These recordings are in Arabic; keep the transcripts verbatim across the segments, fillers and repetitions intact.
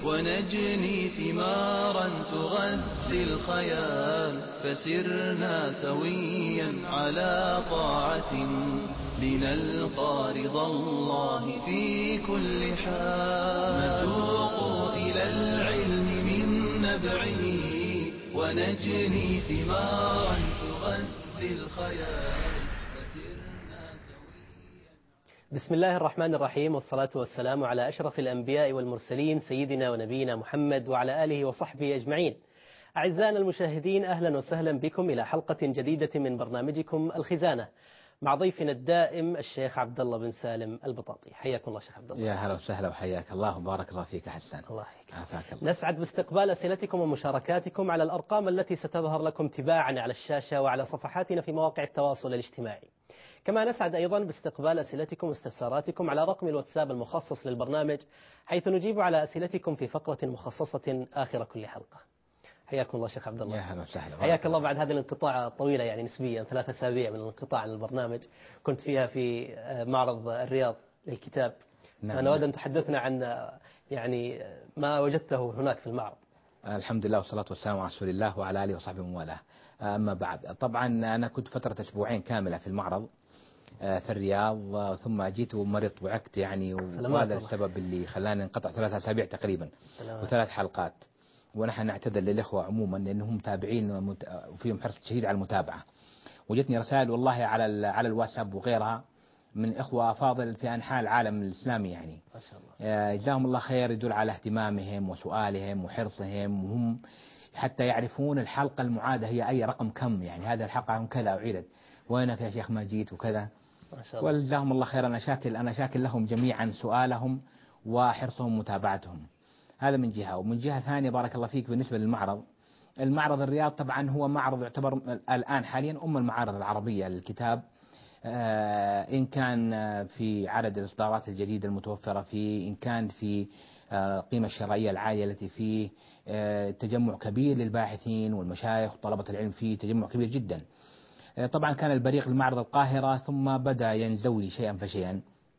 ونجني ثمارا تغذي الخيال، فسرنا سويا على طاعة لنلقى رضا الله في كل حال. نتوق إلى العلم من نبعه ونجني ثمارا تغذي الخيال، فسرنا سويا. بسم الله الرحمن الرحيم، والصلاة والسلام على أشرف الأنبياء والمرسلين سيدنا ونبينا محمد وعلى آله وصحبه أجمعين. أعزائنا المشاهدين، أهلا وسهلا بكم إلى حلقة جديدة من برنامجكم الخزانة مع ضيفنا الدائم الشيخ عبد الله بن سالم البطاطي. حياكم الله شيخ عبد الله. يا هلا وسهلا وحياك الله وبارك الله فيك حسان. الله يحييك. عافاك الله. نسعد باستقبال أسئلتكم ومشاركاتكم على الأرقام التي ستظهر لكم تباعا على الشاشة وعلى صفحاتنا في مواقع التواصل الاجتماعي. كما نسعد أيضا باستقبال أسئلتكم واستفساراتكم على رقم الواتساب المخصص للبرنامج، حيث نجيب على أسئلتكم في فقرة مخصصة آخر كل حلقة. حياكم الله شيخ عبد الله. يا هلا وسهلا. حياك الله بعد هذه الانقطاع الطويلة، يعني نسبيا ثلاث أسابيع من الانقطاع عن البرنامج، كنت فيها في معرض الرياض للكتاب. نعم. أنا أود أن تحدثنا عن يعني ما وجدته هناك في المعرض. الحمد لله والصلاة والسلام على رسول الله وعلى آله وصحبه ومن والاه. أما بعد، طبعا أنا كنت فترة أسبوعين كاملة في المعرض في الرياض، ثم جيت ومرضت وعكت يعني، وهذا السبب اللي خلاني انقطع ثلاث أسابيع تقريبا وثلاث حلقات. ونحن نعتذر للإخوة عموما لأنهم متابعين وفيهم حرص شديد على المتابعة. وجتني رسائل والله على على الواتساب وغيرها من إخوة أفاضل في أنحاء العالم الإسلامي، يعني ما شاء الله جزاهم الله خير، يدل على اهتمامهم وسؤالهم وحرصهم، وهم حتى يعرفون الحلقة المعادة هي أي رقم كم، يعني هذا الحلقة هم كذا أعيدت، وينك يا شيخ ما جيت وكذا. ما شاء الله. وجزاهم الله خير. أنا شاكر أنا شاكر لهم جميعا سؤالهم وحرصهم ومتابعتهم. هذا من جهة. ومن جهة ثانية بارك الله فيك، بالنسبة للمعرض، المعرض الرياض طبعا هو معرض يعتبر الآن حاليا أم المعارض العربية للكتاب، إن كان في عدد الإصدارات الجديدة المتوفرة فيه، إن كان في القيمة الشرعية العالية التي فيه، تجمع كبير للباحثين والمشايخ وطلبة العلم فيه، تجمع كبير جدا. طبعا كان البريق لمعرض القاهرة ثم بدأ ينزوي شيئا فشيئا،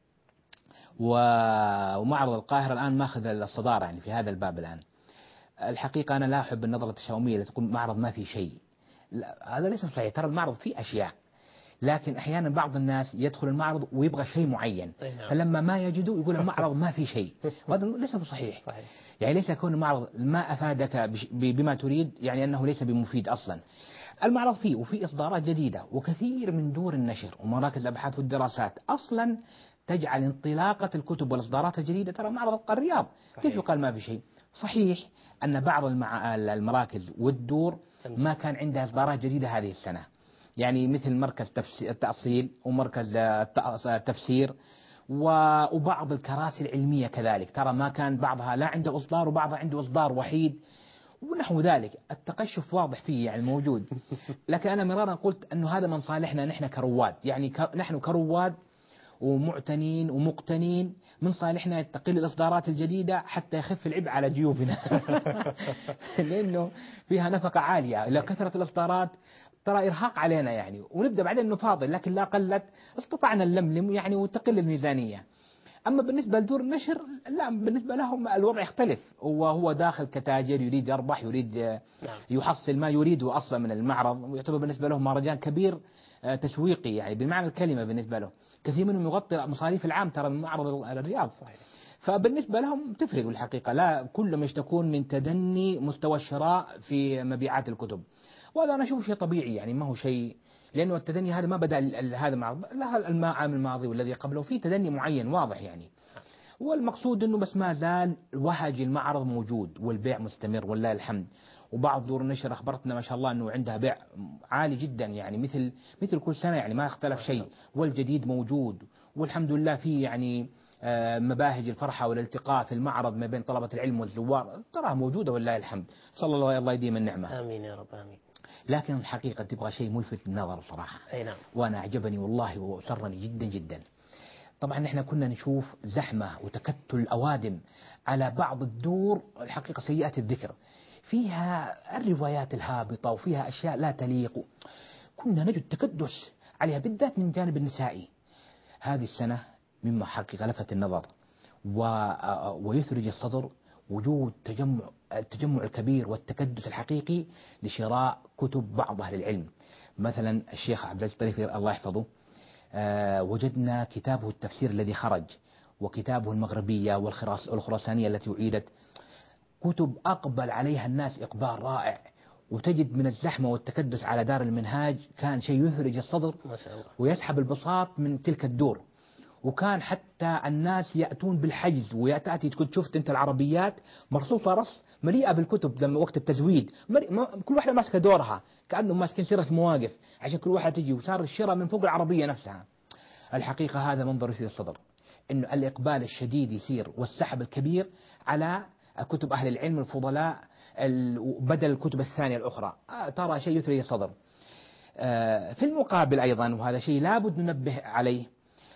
ومعرض القاهرة الآن ماخذ الصدارة يعني في هذا الباب الآن. الحقيقة أنا لا أحب النظرة التشاؤمية اللي تقول معرض ما في شيء، لا، هذا ليس صحيح. ترى المعرض فيه أشياء، لكن أحيانا بعض الناس يدخل المعرض ويبغى شيء معين، فلما ما يجدوا يقول المعرض ما في شيء، وهذا ليس بصحيح. صحيح. يعني ليس يكون المعرض ما أفادك بما تريد يعني أنه ليس بمفيد أصلا. المعرض فيه وفي إصدارات جديدة، وكثير من دور النشر ومراكز الأبحاث والدراسات أصلا تجعل انطلاقة الكتب والإصدارات الجديدة. ترى معرض الرياض كيف يقال ما في شيء؟ صحيح أن بعض المراكز والدور ما كان عندها إصدارات جديدة هذه السنة، يعني مثل مركز التأصيل ومركز التفسير وبعض الكراسي العلمية كذلك، ترى ما كان بعضها لا عنده إصدار وبعضها عنده إصدار وحيد ونحو ذلك. التقشف واضح فيه يعني موجود. لكن أنا مرارا قلت أنه هذا من صالحنا نحن كرواد، يعني نحن كرواد ومعتنين ومقتنين، من صالحنا تقل الإصدارات الجديدة حتى يخف العبء على جيوبنا لأنه فيها نفقة عالية. لو كثرت الإصدارات ترى إرهاق علينا يعني، ونبدأ بعدين نفاضل، لكن لا قلت استطعنا نلملم يعني وتقل الميزانية. أما بالنسبة لدور النشر لا، بالنسبة لهم الوضع يختلف، وهو داخل كتاجر يريد يربح، يريد يحصل ما يريده أصلا من المعرض، ويعتبر بالنسبة لهم مهرجان كبير تسويقي يعني بمعنى الكلمة. بالنسبة له كثير منهم يغطي مصاريف العام ترى من معرض الرياض. صحيح. فبالنسبة لهم تفرق الحقيقة، لا كلهم يشتكون من تدني مستوى الشراء في مبيعات الكتب، وهذا أنا أشوف شيء طبيعي يعني، ما هو شيء، لأنه التدني هذا ما بدأ هذا مع العام الماضي والذي قبله فيه تدني معين واضح يعني. والمقصود أنه بس ما زال وهج المعرض موجود والبيع مستمر والله الحمد. وبعض دور النشر أخبرتنا ما شاء الله أنه عندها بيع عالي جدا يعني، مثل مثل كل سنة يعني ما اختلف شيء، والجديد موجود والحمد لله. فيه يعني مباهج الفرحة والالتقاء في المعرض ما بين طلبة العلم والزوار تراها موجودة والله الحمد، صلى الله الله يديم النعمة. آمين يا رب آمين. لكن الحقيقة تبغى شيء ملفت للنظر صراحة. أي نعم. وأنا أعجبني والله وسرني جدا جدا. طبعا نحن كنا نشوف زحمة وتكتل الأوادم على بعض الدور الحقيقة سيئة الذكر، فيها الروايات الهابطة وفيها أشياء لا تليق، كنا نجد تكدس عليها بالذات من جانب النسائي. هذه السنة مما حقيقة لفت النظر و... ويثلج الصدر وجود تجمع التجمع الكبير والتكدس الحقيقي لشراء كتب بعض أهل العلم. مثلا الشيخ عبد العزيز الطريفي الله يحفظه، آه وجدنا كتابه التفسير الذي خرج، وكتابه المغربية والخراسانية التي أعيدت، كتب أقبل عليها الناس إقبال رائع، وتجد من الزحمة والتكدس على دار المنهاج كان شيء يثلج الصدر ما شاء الله. ويسحب البساط من تلك الدور. وكان حتى الناس يأتون بالحجز، ويأتي تكون شفت أنت العربيات مرصوصة رص مليئة بالكتب لما وقت التزويد، كل واحدة ماسكة دورها كأنهم ماسكين سيرة مواقف عشان كل واحد تجي، وصار الشراء من فوق العربية نفسها. الحقيقة هذا منظر يثير الصدر، إنه الإقبال الشديد يصير والسحب الكبير على كتب أهل العلم الفضلاء بدل الكتب الثانية الأخرى، ترى شيء يثير الصدر. في المقابل أيضا، وهذا شيء لابد ننبه عليه،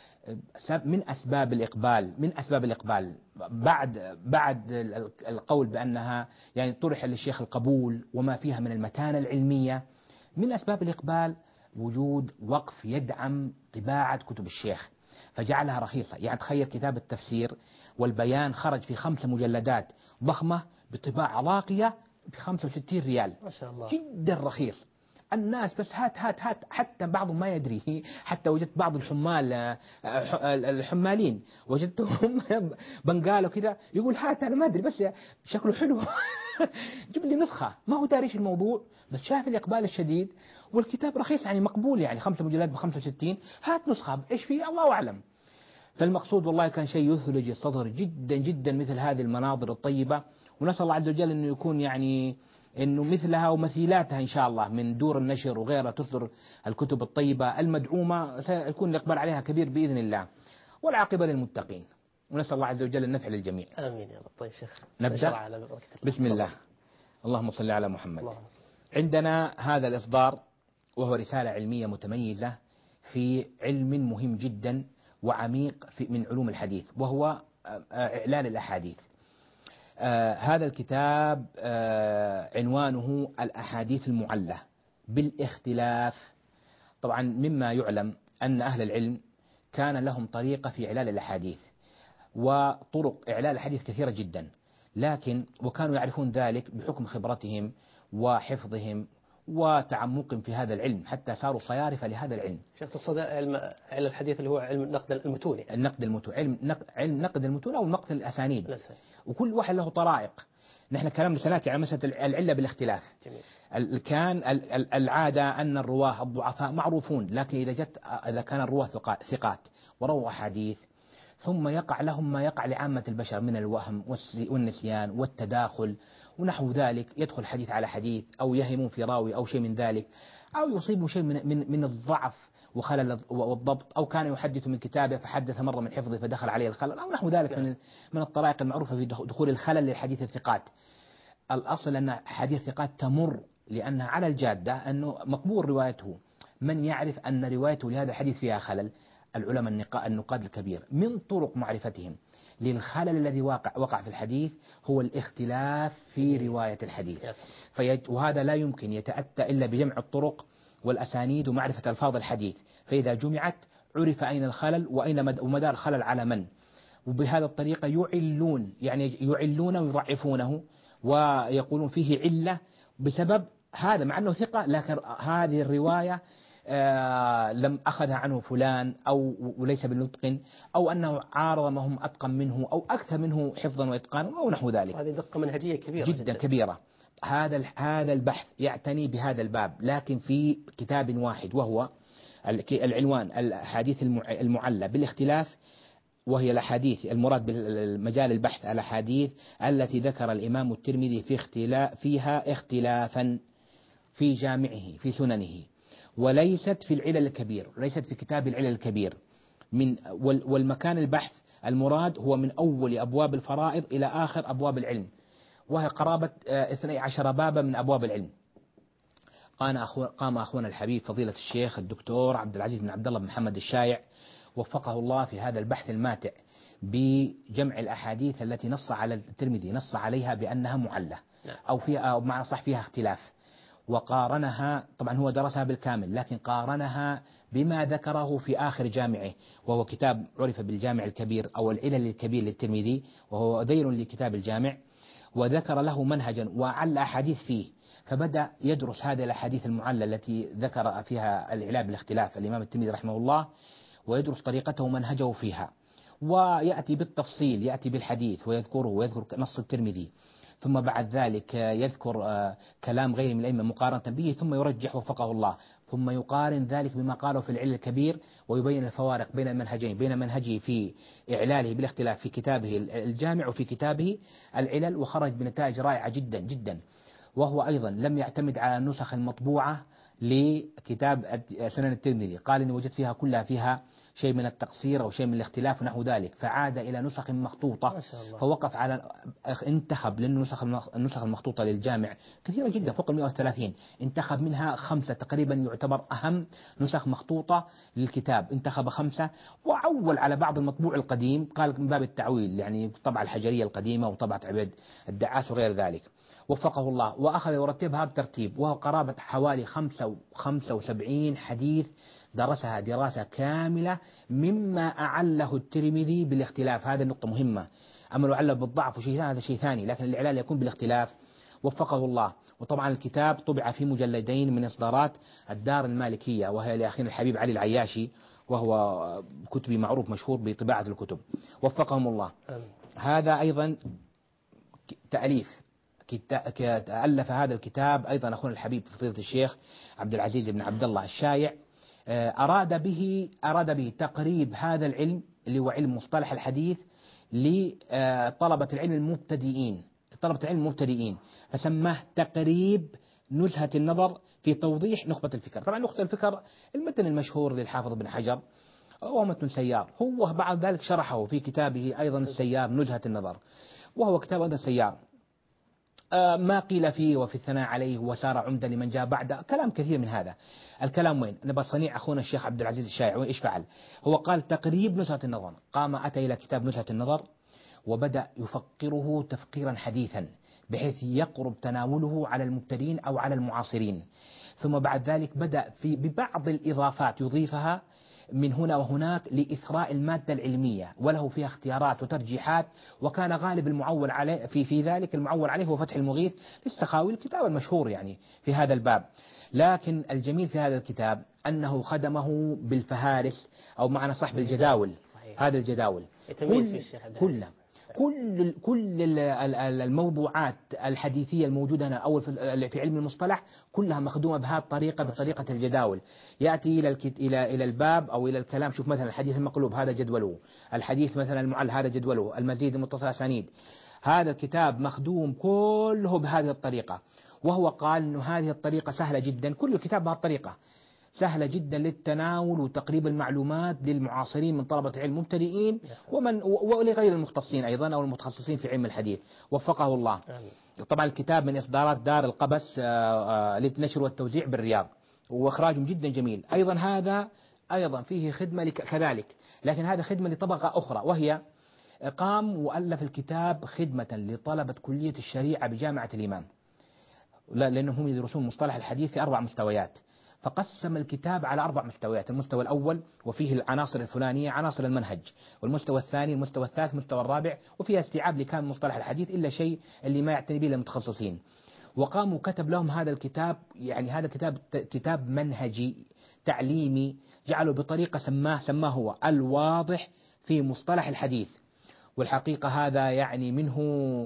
من أسباب الإقبال من أسباب الإقبال بعد بعد القول بأنها يعني طرح للشيخ القبول وما فيها من المتانة العلمية، من أسباب الإقبال وجود وقف يدعم طباعة كتب الشيخ فجعلها رخيصة. يعني تخيل كتاب التفسير والبيان خرج في خمسة مجلدات ضخمة بطباعة راقية بخمسة وستين ريال، ما شاء الله، جدا رخيص. الناس بس هات هات هات، حتى بعضهم ما يدري. حتى وجدت بعض الحمال الحمالين وجدتهم بنقالوا كذا يقول هات أنا ما أدري بس شكله حلو جيب لي نسخة، ما هو داريش الموضوع بس شاف الإقبال الشديد والكتاب رخيص يعني مقبول، يعني خمسة مجلدات بخمسة وستين، هات نسخة إيش فيه الله أعلم. فالمقصود والله كان شيء يثلج الصدر جدا جدا مثل هذه المناظر الطيبة، ونسأل الله عز وجل أنه يكون يعني أنه مثلها ومثيلاتها إن شاء الله من دور النشر وغيرها تصدر الكتب الطيبة المدعومة، سيكون الإقبال عليها كبير بإذن الله، والعاقبة للمتقين، ونسأل الله عز وجل النفع للجميع. آمين يا رب. طيب شيخ نبدأ. بسم الله. اللهم صل على محمد. الله. عندنا هذا الإصدار وهو رسالة علمية متميزة في علم مهم جدا وعميق في من علوم الحديث، وهو إعلان الأحاديث. آه هذا الكتاب آه عنوانه الأحاديث المعلة بالاختلاف. طبعا مما يعلم أن أهل العلم كان لهم طريقة في إعلان الأحاديث، وطرق إعلان الحديث كثيرة جدا، لكن وكانوا يعرفون ذلك بحكم خبرتهم وحفظهم وتعمقهم في هذا العلم، حتى صاروا صيارفة لهذا العلم. شيخ تقصد علم علم الحديث اللي هو علم نقد المتون؟ النقد المتون، علم نقد علم نقد المتون أو نقد الأسانيد. لسه. وكل واحد له طرائق. نحن كلامنا سنأتي على مسألة العلة بالاختلاف. جميل. كان العادة أن الرواه الضعفاء معروفون، لكن إذا جت إذا كان الرواه ثقات ورووا أحاديث ثم يقع لهم ما يقع لعامة البشر من الوهم والنسيان والتداخل ونحو ذلك، يدخل حديث على حديث أو يهمون في راوي أو شيء من ذلك، أو يصيبوا شيء من من من الضعف وخلل والضبط، أو كان يحدث من كتابه فحدث مرة من حفظه فدخل عليه الخلل أو نحو ذلك من من الطرائق المعروفة في دخول الخلل للحديث الثقات. الأصل أن حديث الثقات تمر لأنها على الجادة أنه مقبول روايته. من يعرف أن روايته لهذا الحديث فيها خلل؟ العلماء النقاد الكبير. من طرق معرفتهم للخلل الذي وقع وقع في الحديث هو الاختلاف في رواية الحديث، وهذا لا يمكن يتأتى إلا بجمع الطرق والأسانيد ومعرفة ألفاظ الحديث، فإذا جمعت عرف أين الخلل وأين ومدار الخلل على من، وبهذا الطريقة يعلون يعني يعلون ويضعفونه ويقولون فيه علة بسبب هذا، مع أنه ثقة لكن هذه الرواية آه لم أخذها عنه فلان أو وليس بالمتقن، أو أنه عارض ما هم أتقن منه أو أكثر منه حفظا وإتقانا أو نحو ذلك. هذه دقة منهجية كبيرة جدا, جدا كبيرة. هذا هذا البحث يعتني بهذا الباب، لكن في كتاب واحد وهو العنوان الأحاديث المعلة بالاختلاف، وهي الأحاديث المراد بالمجال البحث الأحاديث التي ذكر الإمام الترمذي في اختلاف فيها اختلافا في جامعه في سننه، وليست في العلل الكبير، ليست في كتاب العلل الكبير. من والمكان البحث المراد هو من أول أبواب الفرائض إلى آخر أبواب العلم، وهي قرابة اثني عشر بابا من أبواب العلم. قام أخونا الحبيب فضيلة الشيخ الدكتور عبد العزيز بن عبد الله بن محمد الشايع وفقه الله في هذا البحث الماتع بجمع الأحاديث التي نص على الترمذي نص عليها بأنها معلة أو فيها أو معنى صح فيها اختلاف، وقارنها، طبعا هو درسها بالكامل لكن قارنها بما ذكره في آخر جامعه، وهو كتاب عرف بالجامع الكبير أو العلل الكبير للترمذي، وهو ذيل لكتاب الجامع. وذكر له منهجا وعل أحاديث فيه، فبدأ يدرس هذه الأحاديث المعلة التي ذكر فيها الإعلال بالاختلاف الإمام الترمذي رحمه الله، ويدرس طريقته ومنهجه فيها، ويأتي بالتفصيل، يأتي بالحديث ويذكره ويذكر نص الترمذي، ثم بعد ذلك يذكر كلام غيره من الأئمة مقارنة به، ثم يرجح وفقه الله، ثم يقارن ذلك بما قاله في العلل الكبير، ويبين الفوارق بين المنهجين، بين منهجه في إعلاله بالاختلاف في كتابه الجامع وفي كتابه العلل، وخرج بنتائج رائعة جدا جدا. وهو أيضا لم يعتمد على النسخ المطبوعة لكتاب سنن الترمذي، قال إني وجدت فيها كلها فيها شيء من التقصير أو شيء من الاختلاف ونحو ذلك، فعاد إلى نسخ مخطوطة، فوقف على انتخب، لأن النسخ المخطوطة للجامع كثيرة جدا فوق المئة وثلاثين، انتخب منها خمسة تقريبا يعتبر أهم نسخ مخطوطة للكتاب، انتخب خمسة، وعول على بعض المطبوع القديم، قال من باب التعويل، يعني طبع الحجرية القديمة وطبعة عبيد الدعاس وغير ذلك، وفقه الله، وأخذ يرتبها بترتيب، وهو قرابة حوالي خمسة خمسة وسبعين حديث درسها دراسة كاملة، مما أعله الترمذي بالاختلاف، هذا نقطة مهمة. أما لو عله بالضعف وشيء هذا شيء ثاني، لكن الإعلال يكون بالاختلاف، وفقه الله. وطبعا الكتاب طبع في مجلدين من إصدارات الدار المالكية، وهي لأخينا الحبيب علي العياشي، وهو كتبي معروف مشهور بطباعة الكتب، وفقهم الله. هذا أيضا تأليف، ألف هذا الكتاب أيضا أخونا الحبيب فضيلة الشيخ عبد العزيز بن عبد الله الشايع، أراد به أراد به تقريب هذا العلم اللي هو علم مصطلح الحديث لطلبة العلم المبتدئين، طلبة العلم المبتدئين، فسماه تقريب نزهة النظر في توضيح نخبة الفكر. طبعا نخبة الفكر المتن المشهور للحافظ ابن حجر هو متن سيار، هو بعد ذلك شرحه في كتابه أيضا السيار نزهة النظر، وهو كتاب أيضا سيار ما قيل فيه وفي الثناء عليه وسار عمدا لمن جاء بعده، كلام كثير من هذا الكلام. وين نبى صنيع أخونا الشيخ عبد العزيز الشايع إيش فعل؟ هو قال تقريب نزهة النظر، قام أتى إلى كتاب نزهة النظر وبدأ يفقره تفقيرا حديثا بحيث يقرب تناوله على المبتدئين أو على المعاصرين، ثم بعد ذلك بدأ في ببعض الإضافات يضيفها من هنا وهناك لإثراء المادة العلمية، وله فيها اختيارات وترجيحات، وكان غالب المعول عليه في في ذلك المعول عليه هو فتح المغيث للسخاوي، الكتاب المشهور يعني في هذا الباب. لكن الجميل في هذا الكتاب أنه خدمه بالفهارس أو معنى صح بالجداول، هذا الجداول كل كلنا كل كل الموضوعات الحديثية الموجودة هنا أو في علم المصطلح كلها مخدومة بهذه الطريقة، بطريقة الجداول. يأتي إلى إلى إلى الباب أو إلى الكلام، شوف مثلا الحديث المقلوب هذا جدوله، الحديث مثلا المعل هذا جدوله، المزيد المتصل أسانيد، هذا الكتاب مخدوم كله بهذه الطريقة. وهو قال إنه هذه الطريقة سهلة جدا، كل الكتاب بهذه الطريقة سهلة جدا للتناول وتقريب المعلومات للمعاصرين من طلبة علم مبتدئين ومن ولغير المختصين أيضا أو المتخصصين في علم الحديث، وفقه الله. طبعا الكتاب من إصدارات دار القبس للنشر والتوزيع بالرياض، وإخراجهم جدا جميل. أيضا هذا أيضا فيه خدمة كذلك، لكن هذا خدمة لطبقة أخرى، وهي قام وألف الكتاب خدمة لطلبة كلية الشريعة بجامعة الإمام، لأنهم يدرسون مصطلح الحديث في أربع مستويات، فقسم الكتاب على أربع مستويات: المستوى الأول وفيه العناصر الفلانية عناصر المنهج، والمستوى الثاني، المستوى الثالث، المستوى الرابع، وفيها استيعاب لكامل مصطلح الحديث إلا شيء اللي ما يعتني به المتخصصين. وقام وكتب لهم هذا الكتاب، يعني هذا الكتاب كتاب منهجي تعليمي، جعله بطريقة سماه سماه هو الواضح في مصطلح الحديث. والحقيقة هذا يعني منه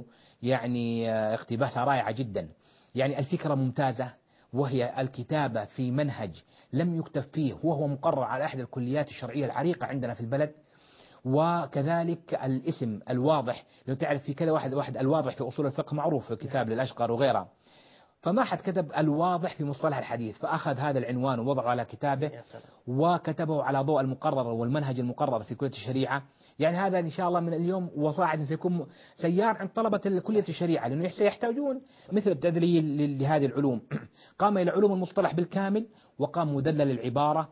يعني اقتباسة رائعة جدا، يعني الفكرة ممتازة، وهي الكتابة في منهج لم يكتب فيه، وهو مقرر على أحد الكليات الشرعية العريقة عندنا في البلد. وكذلك الاسم الواضح، لو تعرف في كذا واحد واحد الواضح في أصول الفقه معروف، كتاب للأشقر وغيره، فما حد كتب الواضح في مصطلح الحديث، فأخذ هذا العنوان ووضعه على كتابه وكتبه على ضوء المقرر والمنهج المقرر في كلية الشريعة. يعني هذا إن شاء الله من اليوم وصاعدا سيكون سيار عند طلبة كلية الشريعة، لأنه سيحتاجون مثل التدليل لهذه العلوم. قام إلى علوم المصطلح بالكامل، وقام مدلل العبارة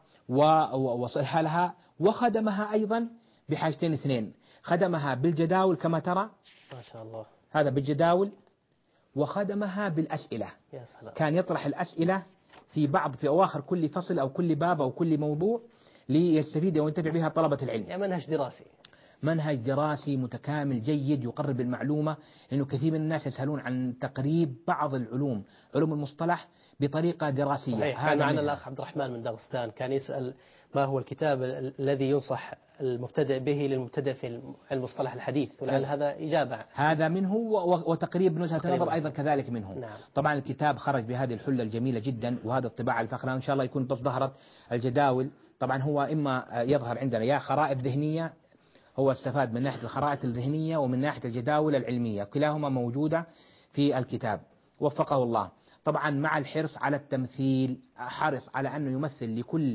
وصلها وخدمها أيضا بحاجتين اثنين: خدمها بالجداول كما ترى ما شاء الله، هذا بالجداول، وخدمها بالأسئلة. يا سلام. كان يطرح الأسئلة في بعض في أواخر كل فصل أو كل باب أو كل موضوع ليستفيد وينتفع بها طلبة العلم. يعني منهج دراسي منهج دراسي متكامل جيد يقرب المعلومة، لأنه كثير من الناس يسألون عن تقريب بعض العلوم، علوم المصطلح بطريقة دراسية. صحيح. كان معنا الأخ عبد الرحمن من داغستان كان يسأل ما هو الكتاب الذي ينصح المبتدئ به للمبتدئ في المصطلح الحديث، ولعل هذا إجابة. هذا منه، وتقريب نزهة النظر أيضا كذلك منه. نعم. طبعا الكتاب خرج بهذه الحلة الجميلة جدا، وهذا الطباعة الفخرة إن شاء الله يكون بس ظهرت الجداول. طبعا هو إما يظهر عندنا يا خرائط ذهنية، هو استفاد من ناحية الخرائط الذهنية ومن ناحية الجداول العلمية، كلاهما موجودة في الكتاب وفقه الله. طبعا مع الحرص على التمثيل، حرص على أنه يمثل لكل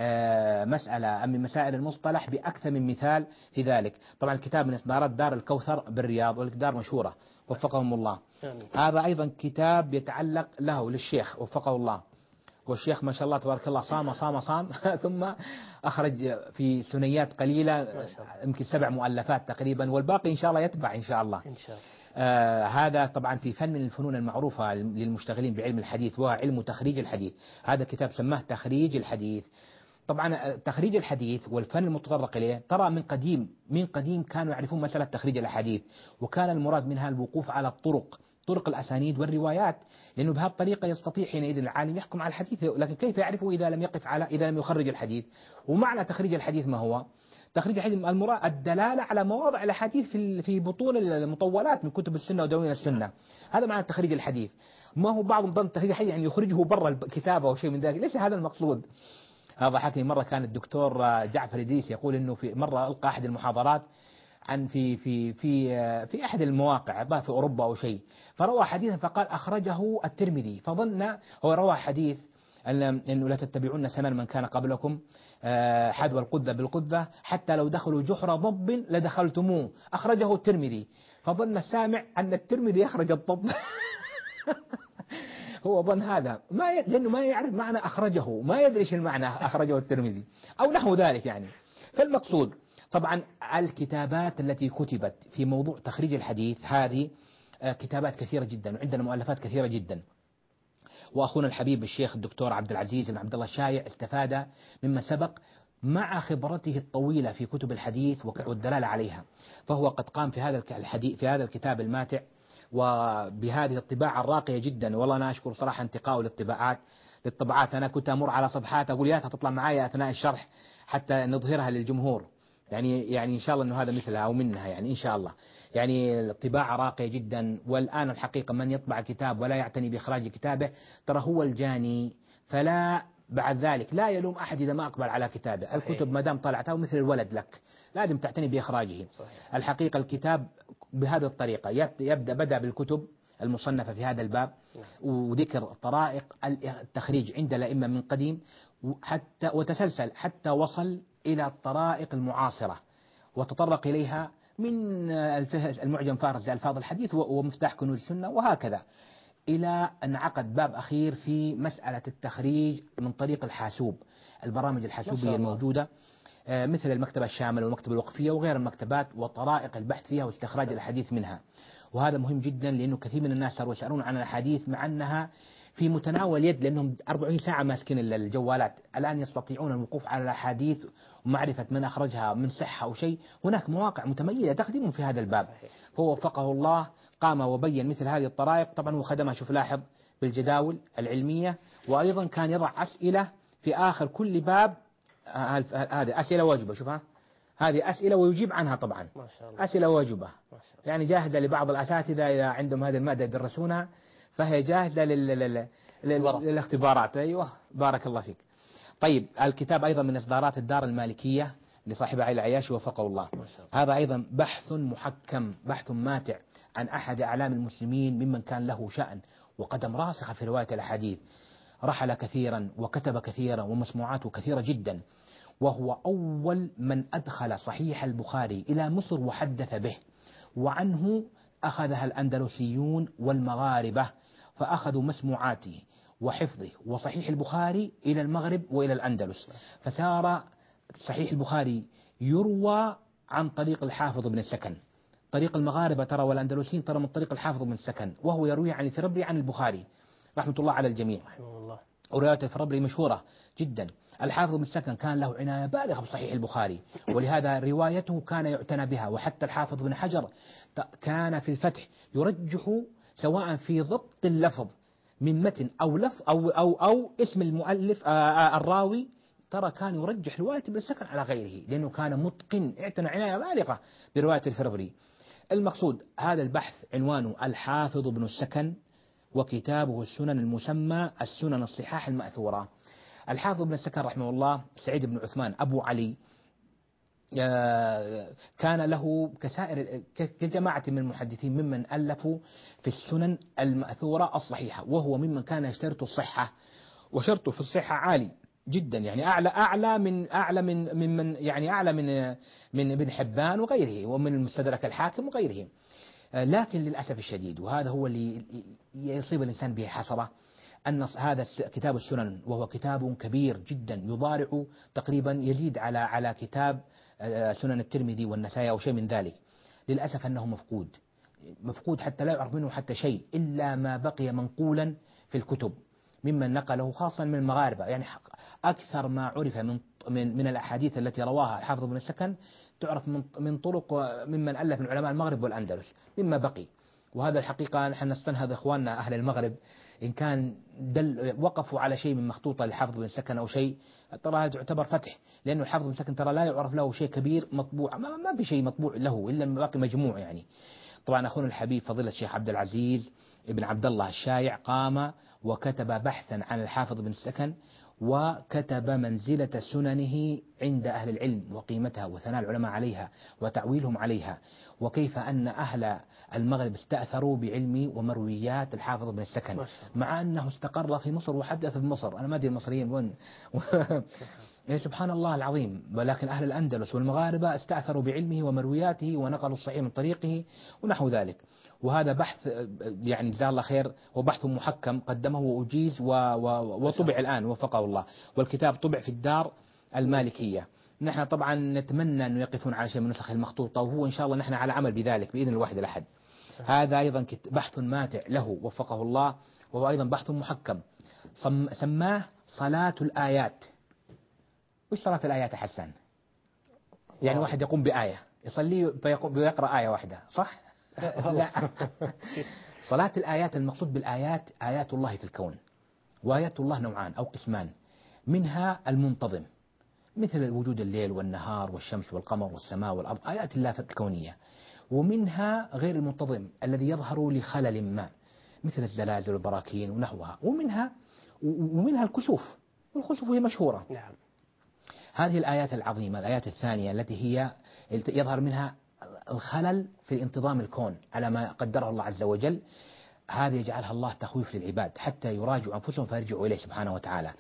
مسألة من مسائل المصطلح بأكثر من مثال في ذلك. طبعا الكتاب من إصدارات دار الكوثر بالرياض، والدار مشهورة وفقهم الله. آمين. هذا أيضا كتاب يتعلق له للشيخ وفقه الله، والشيخ ما شاء الله تبارك الله صام صام صام ثم أخرج في ثنيات قليلة يمكن سبع مؤلفات تقريبا، والباقي إن شاء الله يتبع إن شاء الله. إن شاء الله. آه هذا طبعا في فن من الفنون المعروفة للمشتغلين بعلم الحديث، وهو علم تخريج الحديث. هذا كتاب سماه تخريج الحديث. طبعا تخريج الحديث والفن المتطرق إليه، ترى من قديم من قديم كانوا يعرفون مسألة تخريج الأحاديث، وكان المراد منها الوقوف على الطرق، طرق الأسانيد والروايات، لأنه بهذه الطريقة يستطيع حينئذ العالم يحكم على الحديث. لكن كيف يعرفه إذا لم يقف على إذا لم يخرج الحديث؟ ومعنى تخريج الحديث ما هو؟ تخريج الحديث المراد الدلالة على مواضع الحديث في في بطون المطولات من كتب السنة ودواوين السنة. هذا معنى تخريج الحديث. ما هو بعض ظن تخريج الحديث يعني يخرجه برا الكتابة أو شيء من ذلك، ليس هذا المقصود. هذا حكي مرة كان الدكتور جعفر إدريس يقول إنه في مرة ألقى أحد المحاضرات عن في في في في أحد المواقع في أوروبا أو شيء، فروى حديثا فقال أخرجه الترمذي، فظن هو روى حديث أنه لا تتبعون سنن من كان قبلكم حذو القذة بالقذة حتى لو دخلوا جحر ضب لدخلتموه، أخرجه الترمذي، فظن السامع أن الترمذي يخرج الضب. هو ظن هذا، ما ي... لأنه ما يعرف معنى أخرجه، ما يدري ايش المعنى أخرجه الترمذي أو نحو ذلك يعني. فالمقصود طبعا الكتابات التي كتبت في موضوع تخريج الحديث هذه كتابات كثيرة جدا، وعندنا مؤلفات كثيرة جدا. وأخونا الحبيب الشيخ الدكتور عبد العزيز بن عبد الله الشايع استفاد مما سبق مع خبرته الطويلة في كتب الحديث والدلالة عليها، فهو قد قام في هذا الحديث في هذا الكتاب الماتع وبهذه الطباعة الراقية جدا. والله أنا أشكر صراحة انتقاء للطباعات للطبعات أنا كنت أمر على صفحات أقول ياتها تطلع معايا أثناء الشرح حتى نظهرها للجمهور، يعني يعني إن شاء الله إنه هذا مثلها أو منها يعني إن شاء الله. يعني الطباعة راقية جدا. والآن الحقيقة من يطبع كتاب ولا يعتني بإخراج كتابه ترى هو الجاني، فلا بعد ذلك لا يلوم أحد إذا ما أقبل على كتابه. صحيح. الكتب ما دام طلعتها مثل الولد لك لازم تعتني بإخراجه. صحيح. الحقيقة الكتاب بهذه الطريقة يبدأ بدأ بالكتب المصنفة في هذا الباب وذكر طرائق التخريج عند الأئمة من قديم حتى وتسلسل حتى وصل إلى الطرائق المعاصرة وتطرق إليها من المعجم فارس لألفاظ الحديث ومفتاح كنوز السنة، وهكذا إلى أن عقد باب أخير في مسألة التخريج من طريق الحاسوب، البرامج الحاسوبية الموجودة مثل المكتبة الشاملة والمكتبة الوقفية وغير المكتبات وطرائق البحث فيها واستخراج الحديث منها. وهذا مهم جدا لأنه كثير من الناس صاروا يسألون عن الحديث مع أنها في متناول يد لأنهم أربعين ساعة ماسكين الجوالات، الآن يستطيعون الوقوف على الأحاديث ومعرفة من أخرجها من صحة أو شيء. هناك مواقع متميزة تخدمهم في هذا الباب. فهو وفقه الله قام وبين مثل هذه الطرائق. طبعا هو خدمها شوف لاحظ بالجداول العلمية، وأيضا كان يضع أسئلة في آخر كل باب. هذه أسئلة واجبة شوفها، هذه أسئلة ويجيب عنها طبعا ما شاء الله. أسئلة واجبة يعني جاهزة لبعض الأساتذة إذا عندهم هذه المادة يدرسونها فهي جاهزة لل... لل... للاختبارات. أيوة بارك الله فيك. طيب الكتاب أيضا من إصدارات الدار المالكية لصاحب علي العياشي وفقه الله. هذا أيضا بحث محكم، بحث ماتع عن أحد أعلام المسلمين ممن كان له شأن وقدم راسخة في رواية الأحاديث، رحل كثيرا وكتب كثيرا ومسموعاته كثيرة جدا، وهو أول من أدخل صحيح البخاري إلى مصر وحدث به، وعنه أخذها الأندلسيون والمغاربة فأخذوا مسموعاته وحفظه وصحيح البخاري إلى المغرب وإلى الأندلس، فصار صحيح البخاري يروى عن طريق الحافظ بن السكن. طريق المغاربة ترى والأندلسيين ترى من طريق الحافظ بن السكن، وهو يروي عن الفربري عن البخاري رحمة الله على الجميع. ورواية الفربري مشهورة جدا. الحافظ بن السكن كان له عناية بالغة بصحيح البخاري، ولهذا روايته كان يعتنى بها. وحتى الحافظ بن حجر كان في الفتح يرجح سواء في ضبط اللفظ من متن أو لف أو أو أو اسم المؤلف الراوي، ترى كان يرجح رواية ابن السكن على غيره، لأنه كان متقن، اعتنى عناية بالغة برواية الفربري. المقصود هذا البحث عنوانه الحافظ ابن السكن وكتابه السنن المسمى السنن الصحاح المأثورة. الحافظ ابن السكن رحمه الله سعيد بن عثمان أبو علي كان له كسائر كجماعة من المحدثين ممن ألفوا في السنن المأثورة الصحيحة، وهو ممن كان يشترط الصحة، وشرطه في الصحة عالي جدا، يعني أعلى أعلى من أعلى من ممن يعني أعلى من من ابن حبان وغيره، ومن المستدرك الحاكم وغيره. لكن للأسف الشديد، وهذا هو اللي يصيب الإنسان به حسرة، أن هذا كتاب السنن وهو كتاب كبير جدا يضارع تقريبا يزيد على على كتاب سنن الترمذي والنسائي أو شيء من ذلك، للأسف أنه مفقود مفقود حتى لا يعرف منه حتى شيء إلا ما بقي منقولا في الكتب ممن نقله، خاصة من المغاربة. يعني أكثر ما عرف من من, من الأحاديث التي رواها الحافظ بن السكن تعرف من من طرق ممن ألف من علماء المغرب والأندلس مما بقي. وهذا الحقيقة نحن نستنهض إخواننا أهل المغرب إن كان دل وقفوا على شيء من مخطوطة للحافظ بن السكن أو شيء، ترى هذا يعتبر فتح، لأنه الحافظ بن السكن ترى لا يعرف له شيء كبير مطبوع، ما, ما في شيء مطبوع له إلا باقي مجموع. يعني طبعا أخونا الحبيب فضيلة الشيخ عبد العزيز ابن عبد الله الشايع قام وكتب بحثا عن الحافظ بن السكن، وكتب منزلة سننه عند أهل العلم وقيمتها وثناء العلماء عليها وتعويلهم عليها، وكيف أن أهل المغرب استأثروا بعلم ومرويات الحافظ بن السكن، مع أنه استقر في مصر وحدث في مصر. أنا ما أدري المصريين وين سبحان الله العظيم، ولكن أهل الأندلس والمغاربة استأثروا بعلمه ومروياته ونقلوا الصحيح من طريقه ونحو ذلك. وهذا بحث يعني جزاه الله خير، وبحث محكم قدمه وأجيز وطبع الآن وفقه الله، والكتاب طبع في الدار المالكية. نحن طبعا نتمنى أن يقفون على شيء من نسخ المخطوطة، وهو إن شاء الله نحن على عمل بذلك بإذن الواحد الأحد. هذا أيضا بحث ماتع له وفقه الله، وهو أيضا بحث محكم سماه صلاة الآيات. وش صلاة الآيات حسان؟ يعني واحد يقوم بآية يصلي بيقرأ آية واحدة، صح؟ لا. صلاة الآيات المقصود بالآيات آيات الله في الكون، وآيات الله نوعان أو قسمان، منها المنتظم مثل وجود الليل والنهار والشمس والقمر والسماء والأرض، آيات الله الكونية، ومنها غير المنتظم الذي يظهر لخلل ما مثل الزلازل والبراكين ونحوها، ومنها ومنها الكسوف، والكسوف هي مشهورة. نعم. هذه الآيات العظيمة الآيات الثانية التي هي يظهر منها الخلل في انتظام الكون على ما قدره الله عز وجل، هذه يجعلها الله تخويف للعباد حتى يراجعوا أنفسهم فيرجعوا إليه سبحانه وتعالى.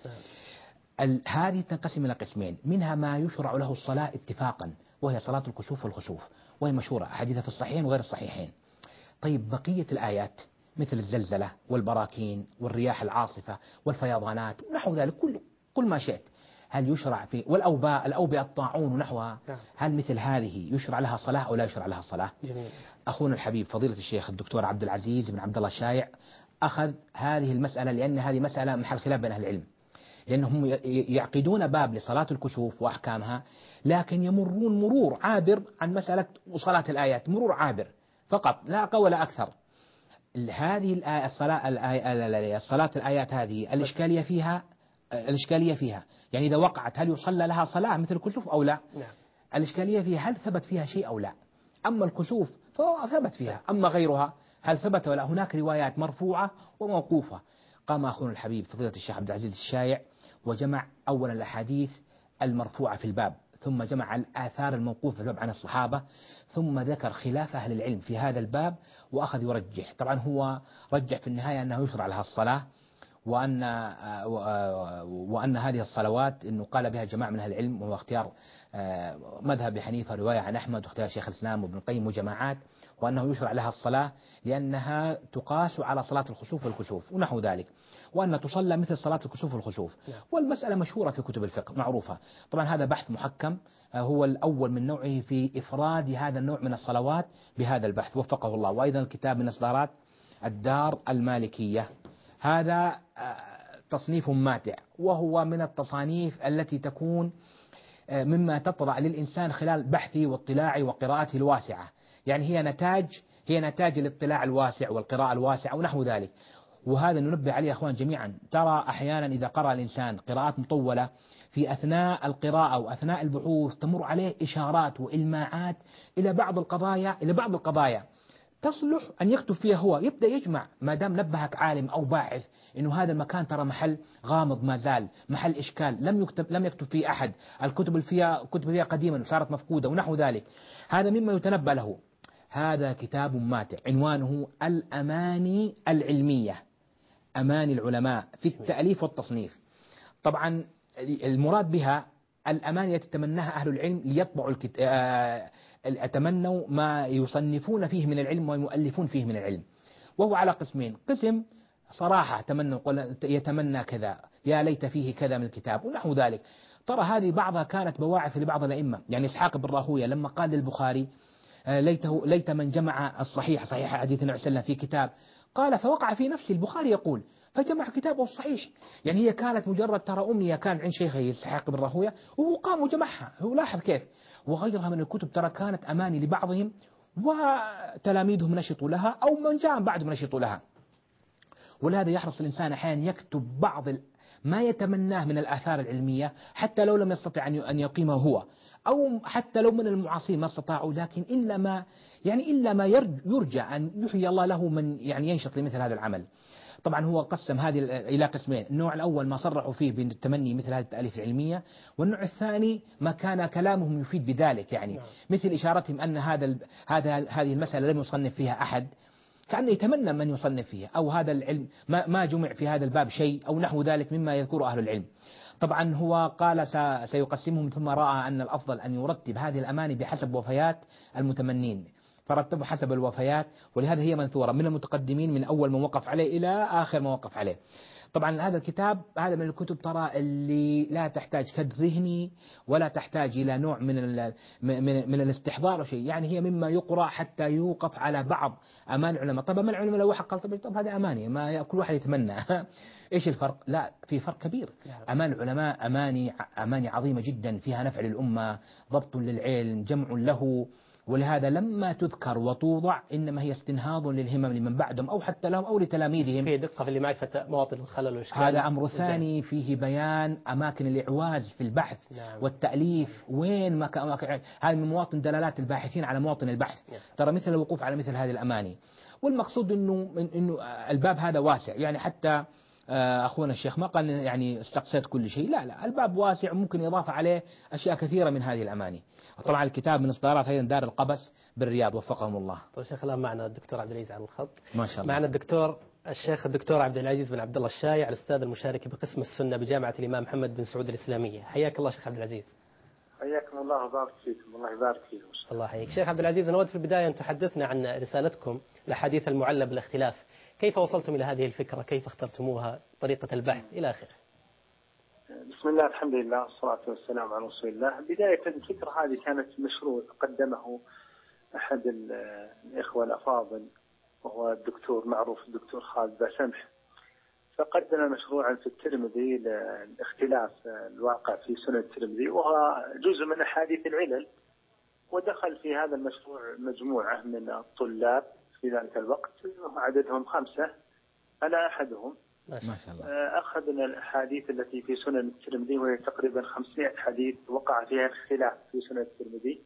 هذه تنقسم إلى قسمين، منها ما يشرع له الصلاة اتفاقا وهي صلاة الكسوف والخسوف، وهي مشهورة أحاديثها في الصحيحين وغير الصحيحين. طيب بقية الآيات مثل الزلزلة والبراكين والرياح العاصفة والفيضانات ونحو ذلك كل كل ما شئت، هل يشرع في والأوباء الأوبئة الطاعون ونحوها، هل مثل هذه يشرع لها صلاة أو لا يشرع لها صلاة؟ جميل. أخونا الحبيب فضيلة الشيخ الدكتور عبد العزيز بن عبد الله الشايع أخذ هذه المسألة، لأن هذه مسألة محل خلاف بين أهل العلم، لأنهم يعقدون باب لصلاة الكسوف وأحكامها، لكن يمرون مرور عابر عن مسألة صلاة الآيات، مرور عابر فقط لا أقل ولا أكثر. هذه الآية الصلاة الآية الصلاة الآيات هذه الإشكالية فيها الإشكالية فيها يعني إذا وقعت هل يصلى لها صلاة مثل الكسوف أو لا؟ نعم. الإشكالية فيها هل ثبت فيها شيء أو لا؟ أما الكسوف فثبت فيها، أما غيرها هل ثبت ولا؟ هناك روايات مرفوعة وموقوفة. قام أخونا الحبيب فضيلة الشيخ عبد العزيز الشايع وجمع أولا الأحاديث المرفوعة في الباب، ثم جمع الآثار الموقوفة في الباب عن الصحابة، ثم ذكر خلاف أهل العلم في هذا الباب وأخذ يرجح. طبعا هو رجح في النهاية أنه يشرع لها الصلاة، وأن وأن هذه الصلوات إنه قال بها جماعة من أهل العلم، وهو اختيار مذهب حنيفة رواية عن أحمد واختيار شيخ الإسلام وابن القيم وجماعات، وأنه يشرع لها الصلاة لأنها تقاس على صلاة الخسوف والكسوف ونحو ذلك، وأن تصلى مثل صلاة الكسوف والخسوف. والمسألة مشهورة في كتب الفقه معروفة. طبعا هذا بحث محكم هو الأول من نوعه في إفراد هذا النوع من الصلوات بهذا البحث وفقه الله. وأيضا الكتاب من إصدارات الدار المالكية. هذا تصنيف ماتع، وهو من التصانيف التي تكون مما تطرأ للإنسان خلال بحثه واطلاعه وقراءته الواسعة، يعني هي نتاج هي نتاج الاطلاع الواسع والقراءة الواسعة ونحو ذلك. وهذا ننبه عليه أخوان جميعا. ترى أحيانا إذا قرأ الإنسان قراءات مطولة في أثناء القراءة وأثناء البحوث تمر عليه إشارات وإلماعات إلى بعض القضايا إلى بعض القضايا تصلح أن يكتب فيها هو، يبدأ يجمع ما دام نبهك عالم أو باحث إنه هذا المكان ترى محل غامض ما زال، محل إشكال لم يكتب لم يكتب فيه أحد، الكتب اللي فيها كتب فيها قديما صارت مفقودة ونحو ذلك، هذا مما يتنبأ له. هذا كتاب ماتع عنوانه الأماني العلمية، أماني العلماء في التأليف والتصنيف. طبعا المراد بها الأماني التي تمناها أهل العلم ليطبعوا الكتاب، أتمنوا ما يصنفون فيه من العلم ويؤلفون فيه من العلم، وهو على قسمين: قسم صراحة تمنى يتمنى كذا، يا ليت فيه كذا من الكتاب ونحو ذلك. ترى هذه بعضها كانت بواعث لبعض الأئمة، يعني إسحاق بن راهويه لما قال للبخاري ليته ليت من جمع الصحيح صحيح حديث النبي صلى الله عليه وسلم في كتاب، قال فوقع في نفسي البخاري يقول فجمع كتابه الصحيح. يعني هي كانت مجرد ترى أمنية كان عند شيخه إسحاق بن راهويه وهو قام وجمعها. هو لاحظ كيف، وغيرها من الكتب ترى كانت أماني لبعضهم وتلاميذهم نشطوا لها أو من جاء بعدهم نشطوا لها. ولهذا يحرص الإنسان أحيانا يكتب بعض ما يتمناه من الآثار العلمية حتى لو لم يستطع أن يقيمه هو، أو حتى لو من المعاصرين ما استطاعوا، لكن إلا ما يعني إلا ما يرجى أن يحيي الله له من يعني ينشط لمثل هذا العمل. طبعا هو قسم هذه إلى قسمين: النوع الأول ما صرحوا فيه بالتمني مثل هذه التأليف العلمية، والنوع الثاني ما كان كلامهم يفيد بذلك، يعني نعم. مثل إشارتهم أن هذا هذا هذه المسألة لم يصنف فيها أحد، كأنه يتمنى من يصنف فيها، أو هذا العلم ما ما جمع في هذا الباب شيء أو نحو ذلك مما يذكره أهل العلم. طبعا هو قال سيقسمهم، ثم رأى أن الأفضل أن يرتب هذه الأماني بحسب وفيات المتمنين، فرتبوا حسب الوفيات، ولهذا هي منثورة من المتقدمين من أول من وقف عليه إلى آخر ما وقف عليه. طبعا هذا الكتاب هذا من الكتب ترى اللي لا تحتاج كد ذهني ولا تحتاج إلى نوع من من من الاستحضار وشيء، يعني هي مما يقرأ حتى يوقف على بعض أمان العلماء. طبعا من العلماء لو واحد قال طب, طب هذه أماني ما كل واحد يتمنى إيش الفرق؟ لا، في فرق كبير. أمان العلماء أماني أماني عظيمة جدا فيها نفع للأمة، ضبط للعلم، جمع له، ولهذا لما تذكر وتوضع إنما هي استنهاض للهمم لمن بعدهم أو حتى لهم أو لتلاميذهم. فيه دقة في معرفة مواطن الخلل والإشكال. هذا أمر ثاني، فيه بيان أماكن الإعواز في البحث نعم. والتأليف وين مكان، هذه من مواطن دلالات الباحثين على مواطن البحث. نعم. ترى مثل الوقوف على مثل هذه الأماني. والمقصود إنه إنه الباب هذا واسع، يعني حتى أخونا الشيخ ما قال يعني استقصيت كل شيء، لا لا، الباب واسع ممكن إضافة عليه أشياء كثيرة من هذه الأماني. طبعا الكتاب من إصدارات أيضا دار القبس بالرياض وفقهم الله. طيب شيخ الآن معنا الدكتور عبد العزيز على الخط. ما شاء الله. معنا الدكتور الشيخ الدكتور عبد العزيز بن عبد الله الشايع، الأستاذ المشارك بقسم السنة بجامعة الإمام محمد بن سعود الإسلامية. حياك الله شيخ عبد العزيز. حياكم الله وبارك فيكم. الله يبارك فيكم. الله يحييك. شيخ عبد العزيز، نود في البداية أن تحدثنا عن رسالتكم الأحاديث المعلة بالاختلاف، كيف وصلتم إلى هذه الفكرة، كيف اخترتموها، طريقة البحث إلى آخره. بسم الله، الحمد لله والصلاة والسلام على رسول الله. بداية الفكرة هذه كانت مشروع قدمه أحد الإخوة الأفاضل وهو الدكتور معروف الدكتور خالد باسمح، فقدم مشروعا في الترمذي لاختلاف الواقع في سنن الترمذي، وهو جزء من أحاديث العلل، ودخل في هذا المشروع مجموعة من الطلاب في ذلك الوقت عددهم خمسة، أنا أحدهم. ما شاء الله. أخذنا الأحاديث التي في سنن الترمذي وهي تقريبا خمسمائة حديث وقع فيها اختلاف في سنن الترمذي،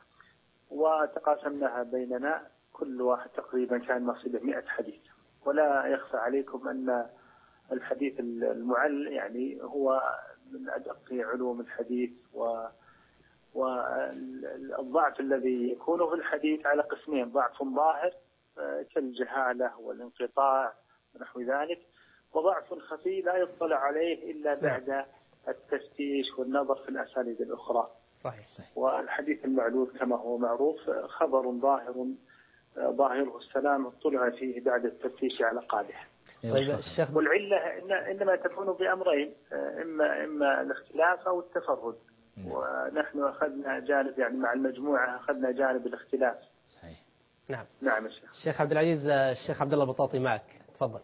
وتقاسمناها بيننا، كل واحد تقريبا كان نصيبه مئة حديث. ولا يخفى عليكم أن الحديث المعل يعني هو من أدق علوم الحديث، و والضعف الذي يكون في الحديث على قسمين: ضعف ظاهر كالجهالة والانقطاع ونحو ذلك، وضعف خفي لا يطلع عليه إلا بعد التفتيش والنظر في الأساليب الأخرى. صحيح. والحديث المعلول كما هو معروف خبر ظاهر ظاهره السلام اطلع فيه بعد التفتيش على قادح. طيب الشيخ، والعلة إنما تكون بأمرين: إما إما الاختلاف أو التفرد، ونحن أخذنا جانب يعني مع المجموعة أخذنا جانب الاختلاف. صحيح. نعم. نعم الشيخ. الشيخ عبد العزيز، الشيخ عبد الله البطاطي معك، تفضل.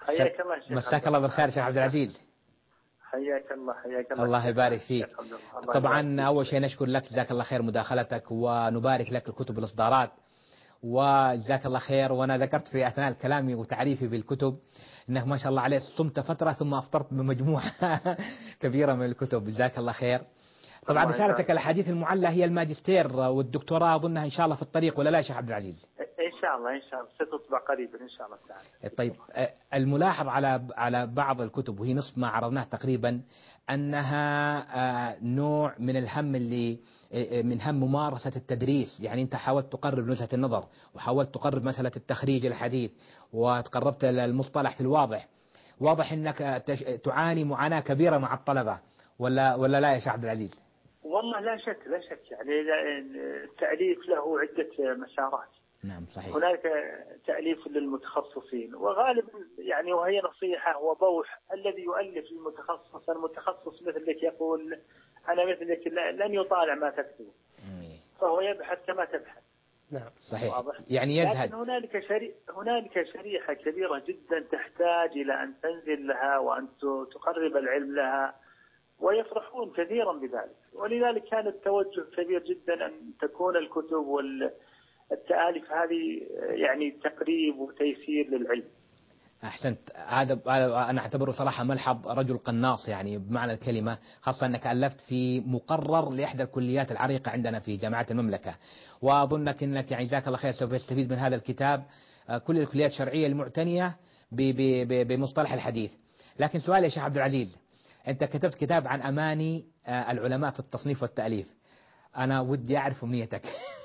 حياك الله شيخ. مساك الله بالخير شيخ عبد العزيز. حياك الله حياك الله. الله يبارك فيك. الله طبعا يبارك أول شيء نشكر لك، جزاك الله خير مداخلتك، ونبارك لك الكتب والإصدارات، وجزاك الله خير. وأنا ذكرت في أثناء كلامي وتعريفي بالكتب أنك ما شاء الله عليه صمت فترة ثم أفطرت بمجموعة كبيرة من الكتب، جزاك الله خير. طبعا رسالتك الحديث المعلى هي الماجستير والدكتوراه أظنها إن شاء الله في الطريق، ولا لا يا شيخ عبد العزيز؟ إن شاء الله إن شاء الله ستطبع قريبا إن شاء الله تعالى. طيب الملاحظ على على بعض الكتب وهي نصف ما عرضناه تقريبا أنها نوع من الهم اللي من هم ممارسة التدريس، يعني أنت حاولت تقرب وجهة النظر، وحاولت تقرب مسألة التخريج الحديث، وتقربت المصطلح في الواضح. واضح أنك تعاني معاناة كبيرة مع الطلبة، ولا ولا لا يا شيخ عبد العزيز؟ والله لا شك لا شك، يعني التأليف له عدة مسارات. نعم صحيح. هناك تأليف للمتخصصين، وغالبا يعني وهي نصيحة وبوح الذي يؤلف للمتخصص، المتخصص مثلك يقول أنا مثلك لن يطالع ما تكتب، فهو يبحث كما تبحث. نعم صحيح. واضح. يعني يزهد. لكن هنالك شري... هنالك شريحة كبيرة جدا تحتاج إلى أن تنزل لها وأن تقرب العلم لها، ويفرحون كثيرا بذلك. ولذلك كان التوجه كبير جدا أن تكون الكتب والتآليف هذه يعني تقريب وتيسير للعلم. أحسنت. هذا أنا أعتبره صراحة ملحظ رجل قناص يعني بمعنى الكلمة، خاصة أنك ألفت في مقرر لإحدى الكليات العريقة عندنا في جامعة المملكة، وأظنك أنك يعني جزاك الله خير سوف يستفيد من هذا الكتاب كل الكليات الشرعية المعتنية بمصطلح الحديث. لكن سؤال يا شيخ عبد العزيز، أنت كتبت كتاب عن أماني العلماء في التصنيف والتأليف، أنا ودي أعرف أمنيتك.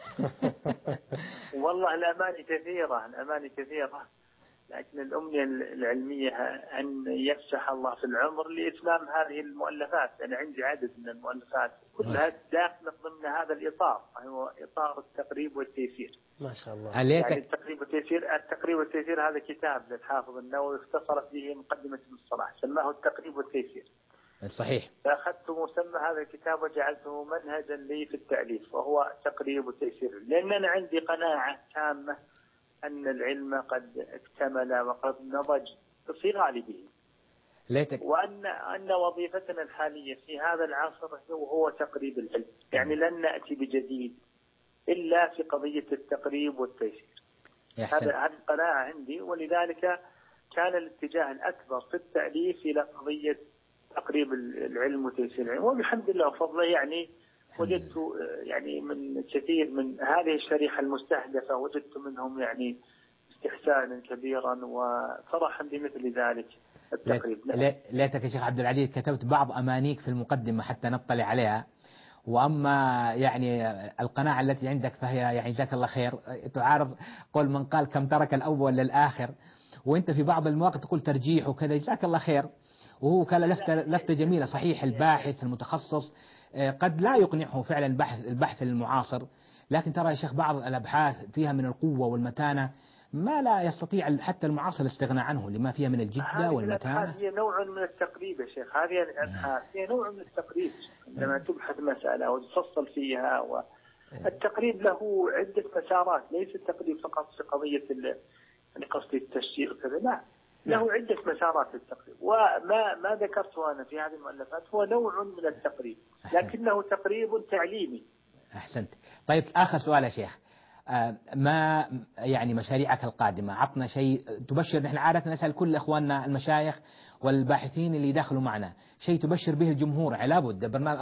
والله الأماني كثيرة، الأماني كثيرة، لكن الأمنية العلمية أن يفسح الله في العمر لإتمام هذه المؤلفات. أنا عندي عدد من المؤلفات كلها داخلة ضمن هذا الإطار، هو إطار التقريب والتيسير. ما شاء الله. يعني التقريب والتيسير، التقريب والتيسير هذا كتاب للحافظ النووي اختصرت به مقدمة المصطلح، سماه التقريب والتيسير. صحيح. فأخذت مسمى هذا الكتاب وجعلته منهجا لي في التأليف، وهو تقريب والتيسير، لأن أنا عندي قناعة تامة أن العلم قد اكتمل وقد نضج في غالبه، ليتك. وأن أن وظيفتنا الحالية في هذا العصر هو تقريب العلم، يعني لن نأتي بجديد إلا في قضية التقريب والتيسير. هذا هذه القناعة عندي، ولذلك كان الاتجاه الأكبر في التأليف إلى قضية تقريب العلم وتيسير العلم، وبحمد الله وفضله يعني وجدت يعني من كثير من هذه الشريحة المستهدفة وجدت منهم يعني استحسانا كبيرا وفرحا بمثل ذلك التقريب. ليتك يا شيخ عبد العزيز كتبت بعض أمانيك في المقدمة حتى نطلع عليها، وأما يعني القناعة التي عندك فهي يعني جزاك الله خير، تعارض قول من قال كم ترك الأول للآخر، وأنت في بعض المواقف تقول ترجيح وكذا، جزاك الله خير. وهو كان لفتة لفتة جميلة. صحيح الباحث المتخصص قد لا يقنعه فعلا البحث البحث المعاصر، لكن ترى يا شيخ بعض الأبحاث فيها من القوة والمتانة ما لا يستطيع حتى المعاصر الاستغناء عنه، لما فيها من الجدة والمتانة. هذه نوع من التقريب يا شيخ، هذه الأبحاث هي نوع من التقريب عندما تبحث مسألة وتفصل فيها، والتقريب له عدة مسارات، ليس التقريب فقط في قضية يعني قصد التشجيع وكذا، لا، له عدة مسارات التقريب، وما ما ذكرته أنا في هذه المؤلفات هو نوع من التقريب، لكنه تقريب تعليمي. أحسنت. طيب آخر سؤال يا شيخ، ما يعني مشاريعك القادمة؟ عطنا شيء تبشر، نحن عادة نسأل كل إخواننا المشايخ والباحثين اللي داخلوا معنا شيء تبشر به الجمهور، لابد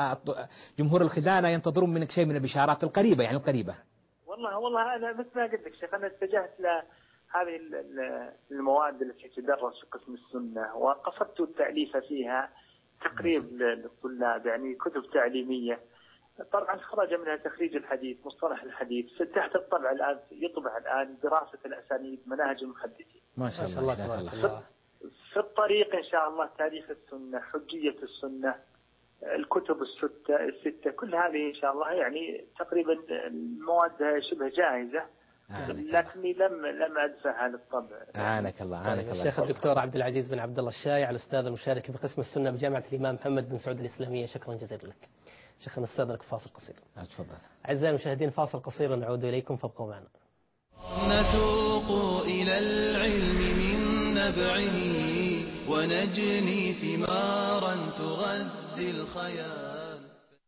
جمهور الخزانة ينتظرون منك شيء من البشارات القريبة يعني القريبة. والله والله أنا مثل ما قلت لك شيخ، أنا اتجهت لهذه المواد التي تدرس في قسم السنة وقصدت التأليف فيها تقريب للطلاب، يعني كتب تعليمية. طبعا خرج منها تخريج الحديث، مصطلح الحديث، تحت الطبع الآن يطبع الآن دراسة الأسانيد، مناهج المحدثين. ما شاء الله تبارك الله. في الطريق إن شاء الله تاريخ السنة، حجية السنة، الكتب الستة الستة كل هذه إن شاء الله يعني تقريبا المواد شبه جاهزة، لكني لم لم أدفعها للطبع. عانك الله عانك الله. الشيخ الدكتور عبد العزيز بن عبد الله الشايع، الأستاذ المشارك بقسم السنة بجامعة الإمام محمد بن سعود الإسلامية، شكرا جزيلا لك. شيخنا نستأذنك فاصل قصير. تفضل. أعزائي المشاهدين فاصل قصير ونعود إليكم فابقوا معنا. نتوق إلى العلم من نبعه ونجني ثمارا تغذي الخيال.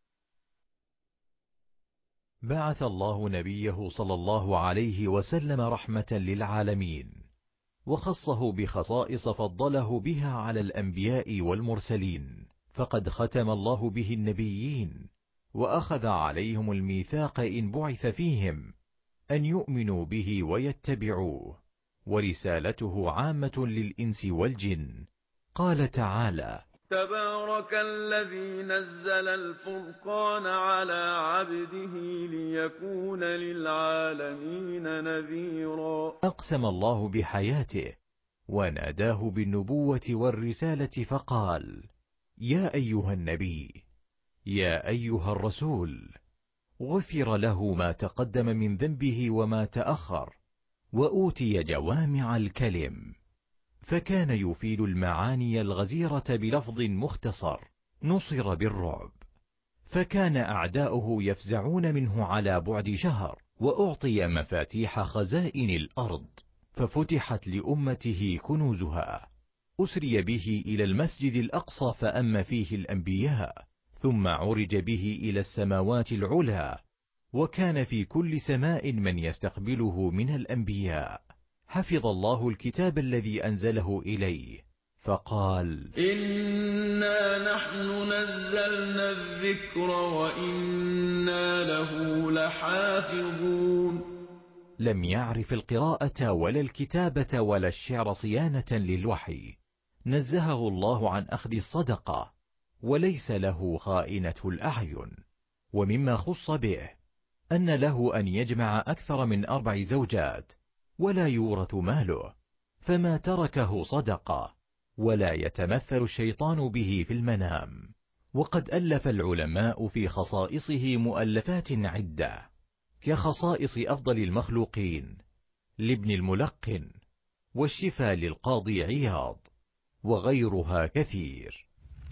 بعث الله نبيه صلى الله عليه وسلم رحمة للعالمين، وخصه بخصائص فضله بها على الأنبياء والمرسلين، فقد ختم الله به النبيين وأخذ عليهم الميثاق إن بعث فيهم أن يؤمنوا به ويتبعوه، ورسالته عامة للإنس والجن. قال تعالى: تبارك الذي نزل الفرقان على عبده ليكون للعالمين نذيرا. أقسم الله بحياته وناداه بالنبوة والرسالة فقال: يا أيها النبي، يا أيها الرسول، غفر له ما تقدم من ذنبه وما تأخر، وأوتي جوامع الكلم، فكان يفيد المعاني الغزيرة بلفظ مختصر. نصر بالرعب، فكان أعداؤه يفزعون منه على بعد شهر، وأعطي مفاتيح خزائن الأرض، ففتحت لأمته كنوزها. أسري به إلى المسجد الأقصى فأم فيه الأنبياء، ثم عرج به إلى السماوات العلى، وكان في كل سماء من يستقبله من الأنبياء. حفظ الله الكتاب الذي أنزله إليه، فقال: إنا نحن نزلنا الذكر وإنا له لحافظون. لم يعرف القراءة ولا الكتابة ولا الشعر صيانة للوحي، نزهه الله عن أخذ الصدقة، وليس له خائنة الأعين. ومما خص به أن له أن يجمع أكثر من أربع زوجات، ولا يورث ماله، فما تركه صدقة، ولا يتمثل الشيطان به في المنام. وقد ألف العلماء في خصائصه مؤلفات عدة، كخصائص أفضل المخلوقين لابن الملقن، والشفاء للقاضي عياض، وغيرها كثير.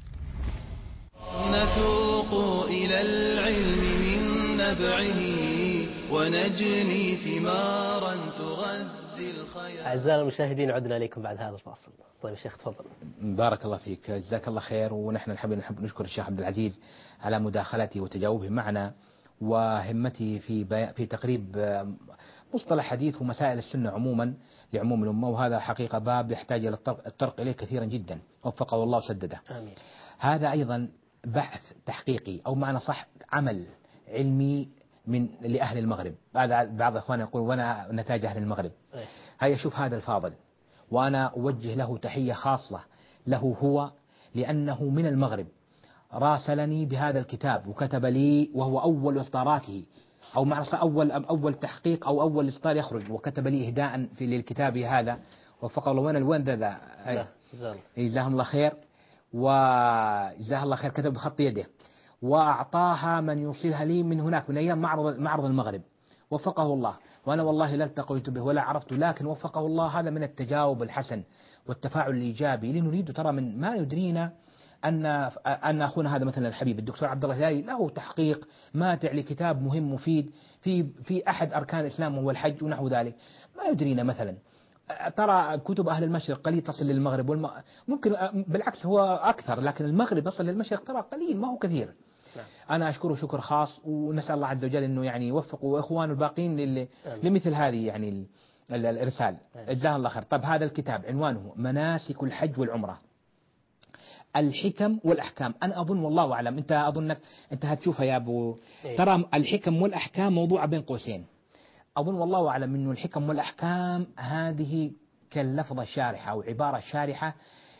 نتوق إلى العلم من نبعه ونجني ثمارا تغذي الخيال. أعزائنا المشاهدين، عدنا إليكم بعد هذا الفاصل. طيب يا شيخ تفضل. بارك الله فيك، جزاك الله خير. ونحن نحب نحب نشكر الشيخ عبد العزيز على مداخلته وتجاوبه معنا، وهمته في بي... في تقريب مصطلح حديث ومسائل السنة عموما لعموم الأمة، وهذا حقيقة باب يحتاج إلى الطرق, الطرق إليه كثيرا جدا، وفقه الله وسدده. آمين. هذا أيضا بحث تحقيقي، أو معنى صح عمل علمي من لأهل المغرب. هذا بعض إخواننا يقول وأنا نتاج أهل المغرب. هيا شوف هذا الفاضل، وأنا أوجه له تحية خاصة له هو، لأنه من المغرب، راسلني بهذا الكتاب وكتب لي، وهو أول إصداراته، أو معنى أول أول تحقيق أو أول إصدار يخرج، وكتب لي إهداء في للكتاب هذا، وفق الله. وين الوين ذا؟ جزاهم الله خير، وجزاه الله خير. كتب بخط يده، وأعطاها من يوصلها لي من هناك من أيام معرض معرض المغرب، وفقه الله. وأنا والله لا التقيت به ولا عرفته، لكن وفقه الله. هذا من التجاوب الحسن والتفاعل الإيجابي اللي نريده. ترى من ما يدرينا أن أن أخونا هذا مثلا الحبيب الدكتور عبد الله الهلالي له تحقيق ماتع لكتاب مهم مفيد في في أحد أركان الإسلام وهو الحج ونحو ذلك. ما يدرينا مثلا. ترى كتب أهل المشرق قليل تصل للمغرب، والم... ممكن بالعكس هو أكثر، لكن المغرب يصل للمشرق ترى قليل، ما هو كثير. أنا أشكره شكر خاص، ونسأل الله عز وجل أنه يعني يوفق وإخوانه الباقين لل... لمثل هذه يعني الإرسال. جزاه الله خير. طب هذا الكتاب عنوانه مناسك الحج والعمرة، الحكم والأحكام. أنا أظن والله أعلم، أنت أظنك أنت هتشوفها يا أبو. ترى الحكم والأحكام موضوع بين قوسين. أظن والله أعلم أنه الحكم والأحكام هذه كاللفظة الشارحة أو عبارة شارحة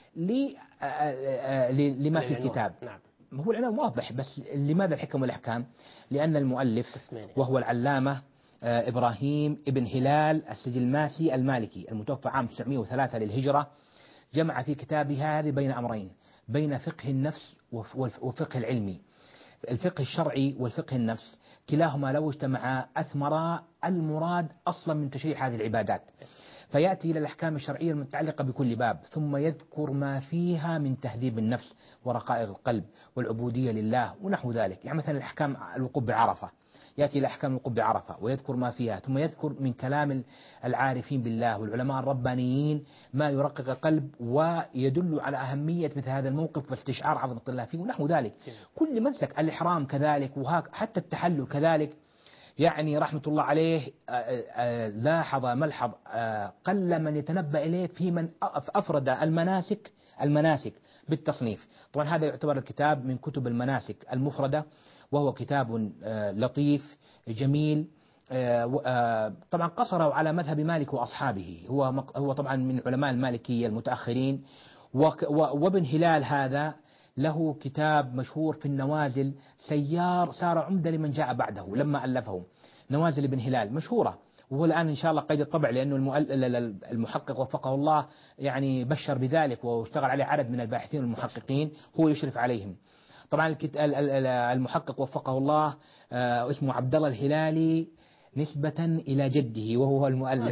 لما في الكتاب. نعم. هو العنوان واضح، بس لماذا الحكم والأحكام؟ لأن المؤلف وهو العلامة إبراهيم ابن هلال السجلماسي المالكي المتوفى عام تسعمائة وثلاثة للهجرة، جمع في كتابه هذه بين أمرين، بين فقه النفس وفقه العلمي. الفقه الشرعي والفقه النفس كلاهما لو اجتمعا أثمرا المراد أصلا من تشريع هذه العبادات. فيأتي إلى الأحكام الشرعية المتعلقة بكل باب، ثم يذكر ما فيها من تهذيب النفس ورقائق القلب والعبودية لله ونحو ذلك. يعني مثلا الأحكام الوقوف بعرفة، يأتي إلى أحكام الوقوف بعرفة ويذكر ما فيها، ثم يذكر من كلام العارفين بالله والعلماء الربانيين ما يرقق القلب ويدل على أهمية مثل هذا الموقف واستشعار عظمة الله فيه ونحو ذلك. كل مسلك الإحرام كذلك، وهك حتى التحلل كذلك. يعني رحمة الله عليه لاحظ ملحظ قل من يتنبأ إليه في من أفرد المناسك المناسك بالتصنيف. طبعا هذا يعتبر الكتاب من كتب المناسك المفردة، وهو كتاب لطيف جميل. طبعا قصره على مذهب مالك وأصحابه، هو هو طبعا من علماء المالكية المتأخرين. وابن هلال هذا له كتاب مشهور في النوازل سيار صار عمدة لمن جاء بعده لما ألفه، نوازل ابن هلال مشهورة، وهو الآن إن شاء الله قيد الطبع لأنه المحقق وفقه الله يعني بشر بذلك واشتغل عليه عدد من الباحثين والمحققين هو يشرف عليهم. طبعا المحقق وفقه الله اسمه عبد الله الهلالي نسبة إلى جده وهو المؤلف.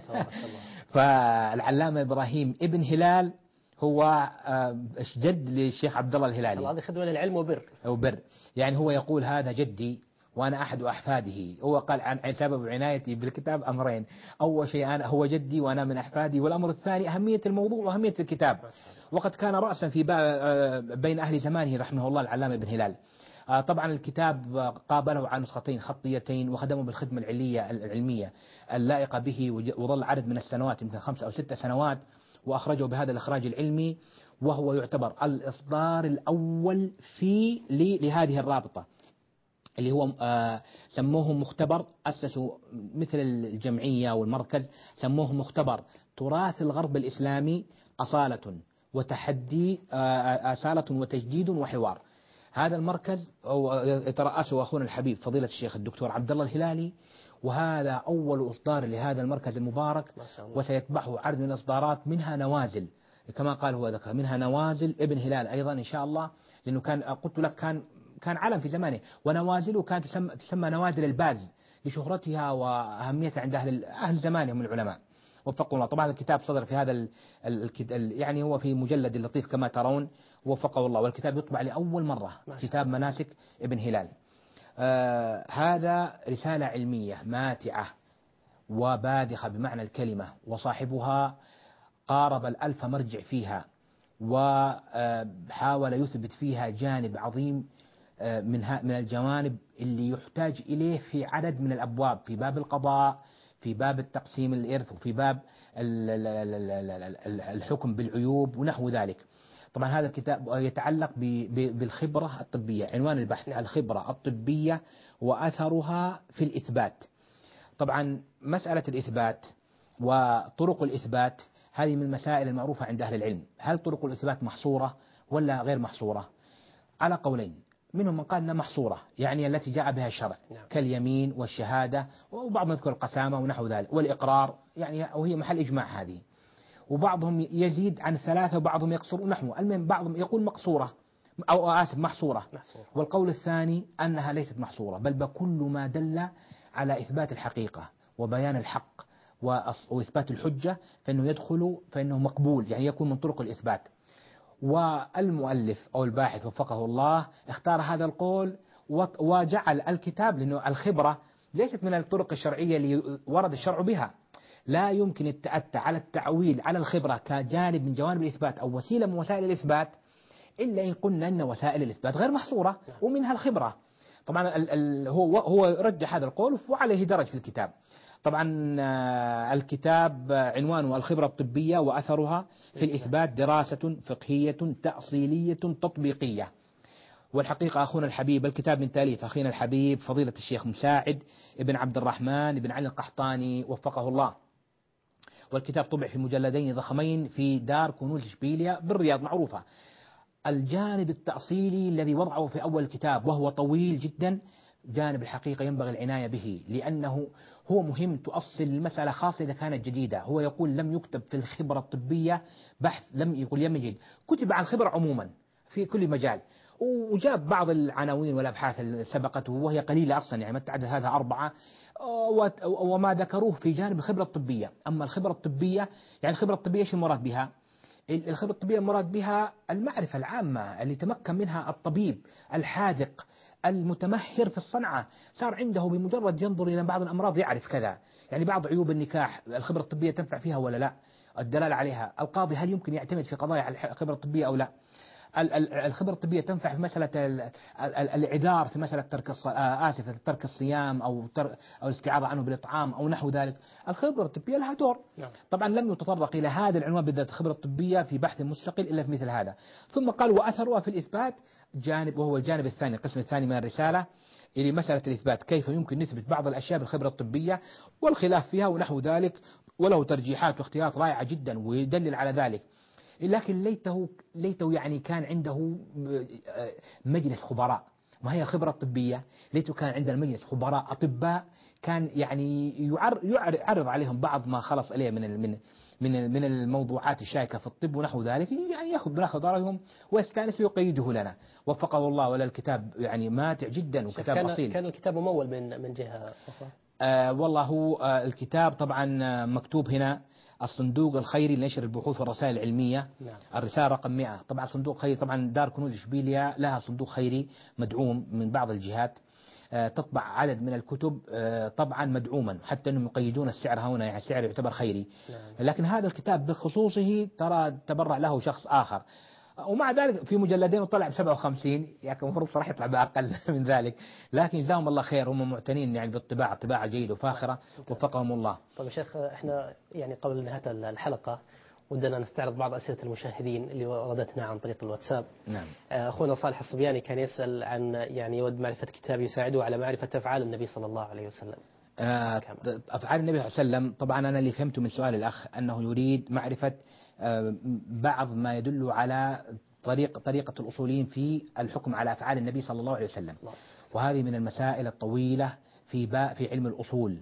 فالعلامة إبراهيم ابن هلال هو جد للشيخ عبد الله الهلالي. هذه خدمة للعلم وبر وبر، يعني هو يقول هذا جدي وأنا أحد أحفاده. هو قال عن سبب عنايتي بالكتاب أمرين، أول شيء أنا هو جدي وأنا من أحفادي، والأمر الثاني أهمية الموضوع وأهمية الكتاب. وقد كان رأسا في بين أهل زمانه رحمه الله العلامة ابن هلال. طبعا الكتاب قابله على نسختين خطيتين وخدمه بالخدمة العلية العلمية اللائقة به، وظل عدد من السنوات يمكن خمسة أو ستة سنوات، وأخرجه بهذا الإخراج العلمي، وهو يعتبر الإصدار الأول في لهذه الرابطة اللي هو آه سموه مختبر، أسسوا مثل الجمعية والمركز سموه مختبر تراث الغرب الإسلامي أصالة وتحدي آه أصالة وتجديد وحوار. هذا المركز يترأسه أخونا الحبيب فضيلة الشيخ الدكتور عبد الله الهلالي، وهذا أول إصدار لهذا المركز المبارك، وسيتبعه عدد من الإصدارات منها نوازل كما قال هو ذكر، منها نوازل ابن هلال أيضا إن شاء الله، لأنه كان قلت لك كان كان علم في زمانه، ونوازله كانت تسمى, تسمى نوازل الباز لشهرتها وأهميتها عند أهل أهل زمانه من العلماء وفقوا الله. طبعا الكتاب صدر في هذا ال ال يعني هو في مجلد لطيف كما ترون وفقه الله، والكتاب يطبع لأول مرة كتاب مناسك ابن هلال. آه هذا رسالة علمية ماتعة وباذخة بمعنى الكلمة، وصاحبها قارب الألف مرجع فيها، وحاول يثبت فيها جانب عظيم من من الجوانب اللي يحتاج إليه في عدد من الأبواب، في باب القضاء، في باب التقسيم الإرث، وفي باب الحكم بالعيوب ونحو ذلك. طبعا هذا الكتاب يتعلق بالخبرة الطبية، عنوان البحث الخبرة الطبية وأثرها في الإثبات. طبعا مسألة الإثبات وطرق الإثبات هذه من المسائل المعروفة عند أهل العلم. هل طرق الإثبات محصورة ولا غير محصورة؟ على قولين، منهم من قال أنها محصورة، يعني التي جاء بها الشرع كاليمين والشهادة، وبعضهم يذكر القسامة ونحو ذلك والإقرار، يعني وهي محل إجماع هذه. وبعضهم يزيد عن ثلاثة وبعضهم يقصر نحو، المهم بعضهم يقول مقصورة أو آسف محصورة. والقول الثاني أنها ليست محصورة، بل بكل ما دل على إثبات الحقيقة وبيان الحق وإثبات الحجة فإنه يدخل، فإنه مقبول، يعني يكون من طرق الإثبات. والمؤلف أو الباحث وفقه الله اختار هذا القول وجعل الكتاب، لأنه الخبرة ليست من الطرق الشرعية اللي ورد الشرع بها، لا يمكن التأتى على التعويل على الخبرة كجانب من جوانب الإثبات أو وسيلة من وسائل الإثبات إلا إن قلنا أن وسائل الإثبات غير محصورة ومنها الخبرة. طبعا ال ال هو هو رجح هذا القول وعليه درج في الكتاب. طبعا الكتاب عنوانه الخبرة الطبية وأثرها في الإثبات، دراسة فقهية تأصيلية تطبيقية. والحقيقة أخونا الحبيب الكتاب من تأليف أخينا الحبيب فضيلة الشيخ مساعد ابن عبد الرحمن ابن علي القحطاني وفقه الله، والكتاب طبع في مجلدين ضخمين في دار كنوز إشبيلية بالرياض معروفة. الجانب التأصيلي الذي وضعه في أول الكتاب وهو طويل جدا، جانب الحقيقة ينبغي العناية به، لأنه هو مهم تؤصل المسألة خاصة إذا كانت جديدة. هو يقول لم يكتب في الخبرة الطبية بحث، لم يقول يمجد، كتب عن الخبرة عموما في كل مجال، وجاب بعض العناوين والأبحاث اللي سبقته وهي قليلة أصلا، يعني ما تعدد هذا أربعة، وما ذكروه في جانب الخبرة الطبية. أما الخبرة الطبية يعني الخبرة الطبية إيش المراد بها؟ الخبرة الطبية المراد بها المعرفة العامة اللي تمكن منها الطبيب الحاذق المتمهر في الصنعة، صار عنده بمجرد ينظر إلى بعض الأمراض يعرف كذا، يعني بعض عيوب النكاح الخبرة الطبية تنفع فيها ولا لا، الدلالة عليها. القاضي هل يمكن يعتمد في قضايا على الخبرة الطبية أو لا. الخبرة الطبية تنفع في مسألة الإعذار، في مسألة ترك الصلاة، آسف ترك الصيام أو أو الاستعاضة عنه بالإطعام أو نحو ذلك. الخبرة الطبية لها دور. طبعا لم يتطرق إلى هذا العنوان بالذات الخبرة الطبية في بحث مستقل إلا في مثل هذا. ثم قال وأثرها في الإثبات جانب، وهو الجانب الثاني القسم الثاني من الرسالة، إلى مسألة الإثبات كيف يمكن نثبت بعض الأشياء بالخبرة الطبية والخلاف فيها ونحو ذلك، وله ترجيحات واختيارات رائعة جدا ويدلل على ذلك. لكن ليته ليته يعني كان عنده مجلس خبراء، ما هي الخبرة الطبية، ليته كان عندنا مجلس خبراء أطباء كان يعني يعرض عليهم بعض ما خلص عليه من من من من الموضوعات الشائكة في الطب ونحو ذلك، يعني ياخذ ناخذ رأيهم ويستأنس ويقيده لنا. وفقه الله، ولا الكتاب يعني ماتع جدا وكتاب كان أصيل. كان الكتاب ممول من من جهة أخرى. آه والله هو آه الكتاب طبعا مكتوب هنا الصندوق الخيري لنشر البحوث والرسائل العلمية. نعم. الرسالة رقم مئة. طبعا صندوق خيري، طبعا دار كنوز إشبيلية لها صندوق خيري مدعوم من بعض الجهات، آه تطبع عدد من الكتب آه طبعا مدعوما، حتى أنهم يقيدون السعر هنا، يعني السعر يعتبر خيري. نعم. لكن هذا الكتاب بخصوصه ترى تبرع له شخص آخر، ومع ذلك في مجلدين وطلع ب سبعة وخمسين، يعني المفروض صراحة يطلع بأقل من ذلك، لكن جزاهم الله خير، هم معتنين يعني بالطباعة، طباعة جيدة وفاخرة، وفقهم الله. طيب يا شيخ، احنا يعني قبل نهاية الحلقة ودنا نستعرض بعض أسئلة المشاهدين اللي وردتنا عن طريق الواتساب. نعم. أخونا صالح الصبياني كان يسأل عن يعني يود معرفة كتاب يساعده على معرفة أفعال النبي صلى الله عليه وسلم. آه أفعال النبي صلى الله عليه وسلم، طبعا أنا اللي فهمته من سؤال الأخ أنه يريد معرفة آه بعض ما يدل على طريق طريقة الأصوليين في الحكم على أفعال النبي صلى الله عليه وسلم، وهذه من المسائل الطويلة في باء في علم الأصول،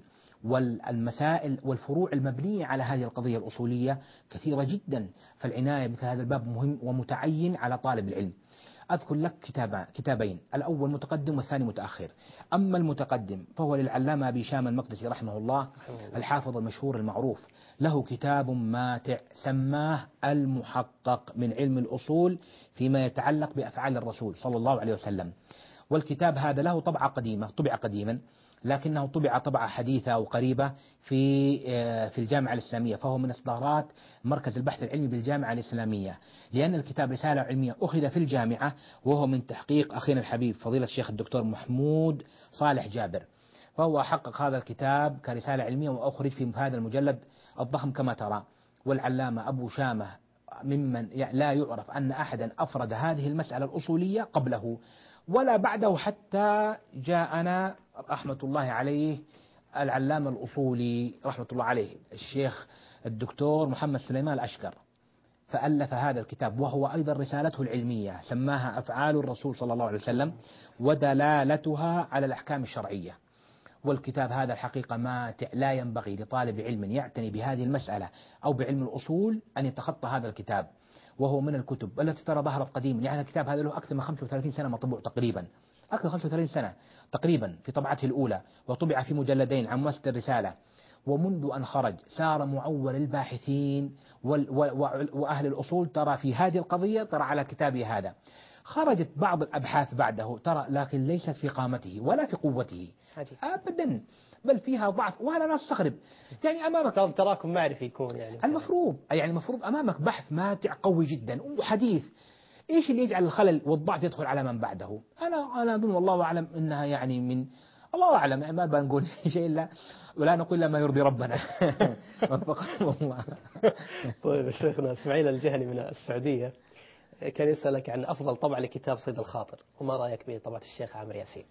والمسائل والفروع المبنية على هذه القضية الأصولية كثيرة جدا، فالعناية بمثل هذا الباب مهم ومتعين على طالب العلم. أذكر لك كتابا كتابين، الأول متقدم والثاني متأخر. أما المتقدم فهو للعلامة أبي شام المقدسي رحمه الله، الحافظ المشهور المعروف، له كتاب ماتع سماه المحقق من علم الأصول فيما يتعلق بأفعال الرسول صلى الله عليه وسلم. والكتاب هذا له طبعة قديمة، طبع قديما، لكنه طبع طبعة حديثة أو قريبة في في الجامعة الإسلامية، فهو من إصدارات مركز البحث العلمي بالجامعة الإسلامية، لأن الكتاب رسالة علمية أخذ في الجامعة، وهو من تحقيق أخينا الحبيب فضيلة الشيخ الدكتور محمود صالح جابر، فهو حقق هذا الكتاب كرسالة علمية وأخرج في هذا المجلد الضخم كما ترى. والعلامة أبو شامة ممن لا يعرف أن أحدا أفرد هذه المسألة الأصولية قبله ولا بعده، حتى جاءنا رحمة الله عليه العلامة الأصولي رحمة الله عليه الشيخ الدكتور محمد سليمان الأشقر، فألف هذا الكتاب، وهو أيضا رسالته العلمية سماها أفعال الرسول صلى الله عليه وسلم ودلالتها على الأحكام الشرعية. والكتاب هذا الحقيقة ما لا ينبغي لطالب علم يعتني بهذه المسألة أو بعلم الأصول أن يتخطى هذا الكتاب، وهو من الكتب التي ترى ظهرت قديما، يعني الكتاب هذا له أكثر من خمسة وثلاثين سنة مطبوع تقريبا، أكثر من خمسة وثلاثين سنة تقريبا في طبعته الأولى، وطبع في مجلدين عن مؤسسة الرسالة، ومنذ أن خرج صار معول الباحثين وأهل الأصول ترى في هذه القضية ترى على كتابه هذا. خرجت بعض الأبحاث بعده ترى، لكن ليست في قامته ولا في قوته أبدا، بل فيها ضعف، وأنا نستغرب يعني أمامك تراكم معرفي يكون يعني المفروض يعني المفروض أمامك بحث ماتع قوي جدا وحديث، إيش اللي يجعل الخلل والضعف يدخل على من بعده؟ أنا أنا أظن والله أعلم أنها يعني من الله أعلم، ما بنقول شيء إلا ولا نقول إلا ما يرضي ربنا. وفقكم الله. طيب شيخنا إسماعيل الجهني من السعودية كان يسألك عن أفضل طبع لكتاب صيد الخاطر، وما رأيك بطبعة الشيخ عامر ياسين؟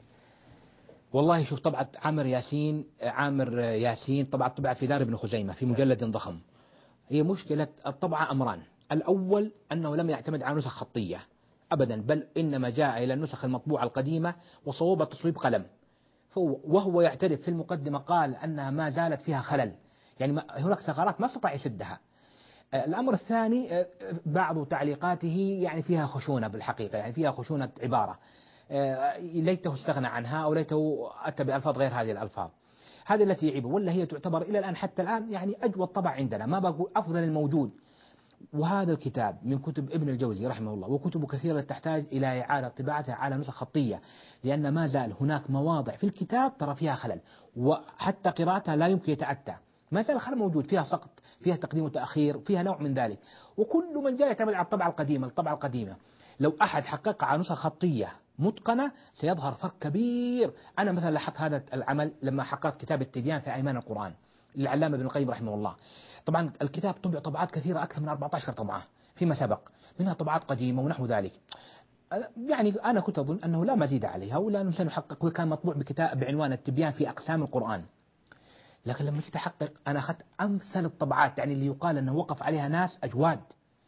والله شوف، طبعة عامر ياسين عامر ياسين طبعة طبعة في دار ابن خزيمة في مجلد ضخم. هي مشكلة الطبعة أمران، الأول أنه لم يعتمد على نسخ خطية أبدا، بل إنما جاء إلى النسخ المطبوعة القديمة وصوب تصويب قلم، وهو يعترف في المقدمة قال أنها ما زالت فيها خلل، يعني هناك ثغرات ما استطاع يسدها. الأمر الثاني بعض تعليقاته يعني فيها خشونة بالحقيقة، يعني فيها خشونة عبارة ليته استغنى عنها أو ليته أتى بألفاظ غير هذه الألفاظ، هذه التي يعيبه، ولا هي تعتبر إلى الآن حتى الآن يعني أجود طبع عندنا، ما بقول أفضل الموجود، وهذا الكتاب من كتب ابن الجوزي رحمه الله، وكتب كثيرة تحتاج إلى إعادة طباعتها على نسخ خطية، لأن ما زال هناك مواضع في الكتاب ترى فيها خلل، وحتى قراءتها لا يمكن يتأتى، ما زال الخلل موجود، فيها سقط، فيها تقديم وتأخير، فيها نوع من ذلك. وكل من جاء يعتمد على الطبعة القديمة الطبعة القديمة لو أحد حقق على نسخة خطية متقنة سيظهر فرق كبير. أنا مثلا لاحظت هذا العمل لما حققت كتاب التبيان في أيمان القرآن للعلامة ابن القيم رحمه الله. طبعا الكتاب طبع طبعات كثيرة أكثر من أربعة عشر طبعة فيما سبق، منها طبعات قديمة ونحو ذلك. يعني أنا كنت أظن أنه لا مزيد عليها ولا نمكن نحقق، وكان مطبوع بكتاب بعنوان التبيان في أقسام القرآن. لكن لما جيت أحقق أنا أخذت أمثل الطبعات، يعني اللي يقال أنه وقف عليها ناس أجواد،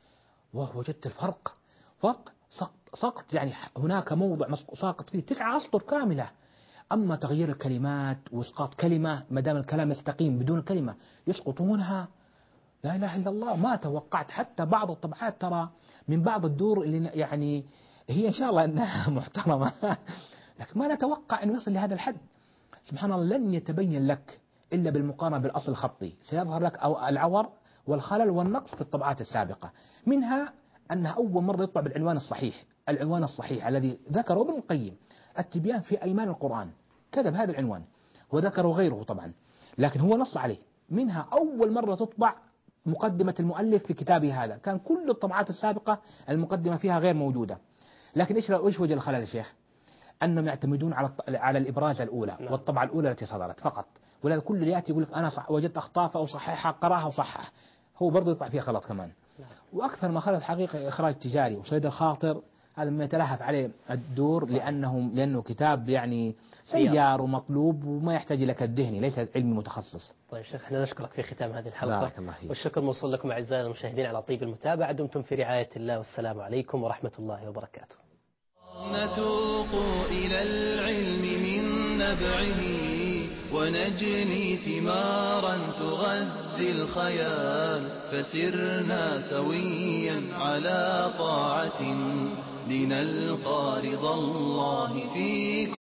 ووجدت الفرق فرق سقط, سقط يعني هناك موضع ساقط فيه تسعة أسطر كاملة. أما تغيير الكلمات وإسقاط كلمة ما دام الكلام يستقيم بدون كلمة يسقطونها، لا إله إلا الله. ما توقعت حتى بعض الطبعات ترى من بعض الدور اللي يعني هي إن شاء الله أنها محترمة لكن ما نتوقع أنه يصل لهذا الحد. سبحان الله لن يتبين لك إلا بالمقارنة بالأصل الخطي، سيظهر لك أو العور والخلل والنقص في الطبعات السابقة. منها أنها أول مرة يطبع بالعنوان الصحيح، العنوان الصحيح الذي ذكره ابن القيم التبيان في أيمان القرآن، كذا بهذا العنوان وذكره غيره طبعا، لكن هو نص عليه. منها أول مرة تطبع مقدمة المؤلف في كتابه هذا، كان كل الطبعات السابقة المقدمة فيها غير موجودة. لكن إيش إيش وجه الخلل يا شيخ؟ أنهم يعتمدون على على الإبراز الأولى نعم. والطبعة الأولى التي صدرت فقط، ولا كل اللي يأتي يقول لك أنا صح وجدت أخطاء فأصححها قراها وصحح، هو برضه يطلع فيها غلط كمان. نعم. وأكثر ما خلل حقيقة إخراج تجاري وصيد الخاطر، هذا ما يتلهف عليه الدور لأنه لأنه كتاب يعني سيار ومطلوب وما يحتاج إلى كالذهني، ليس علمي متخصص. طيب شيخ، احنا نشكرك في ختام هذه الحلقة. بارك الله فيك. والشكر موصول لكم أعزائنا المشاهدين على طيب المتابعة. دمتم في رعاية الله، والسلام عليكم ورحمة الله وبركاته. نتوق إلى العلم من نبعه ونجني ثمارا تغذي الخيال، فسرنا سويا على طاعة لنلقى رضا الله في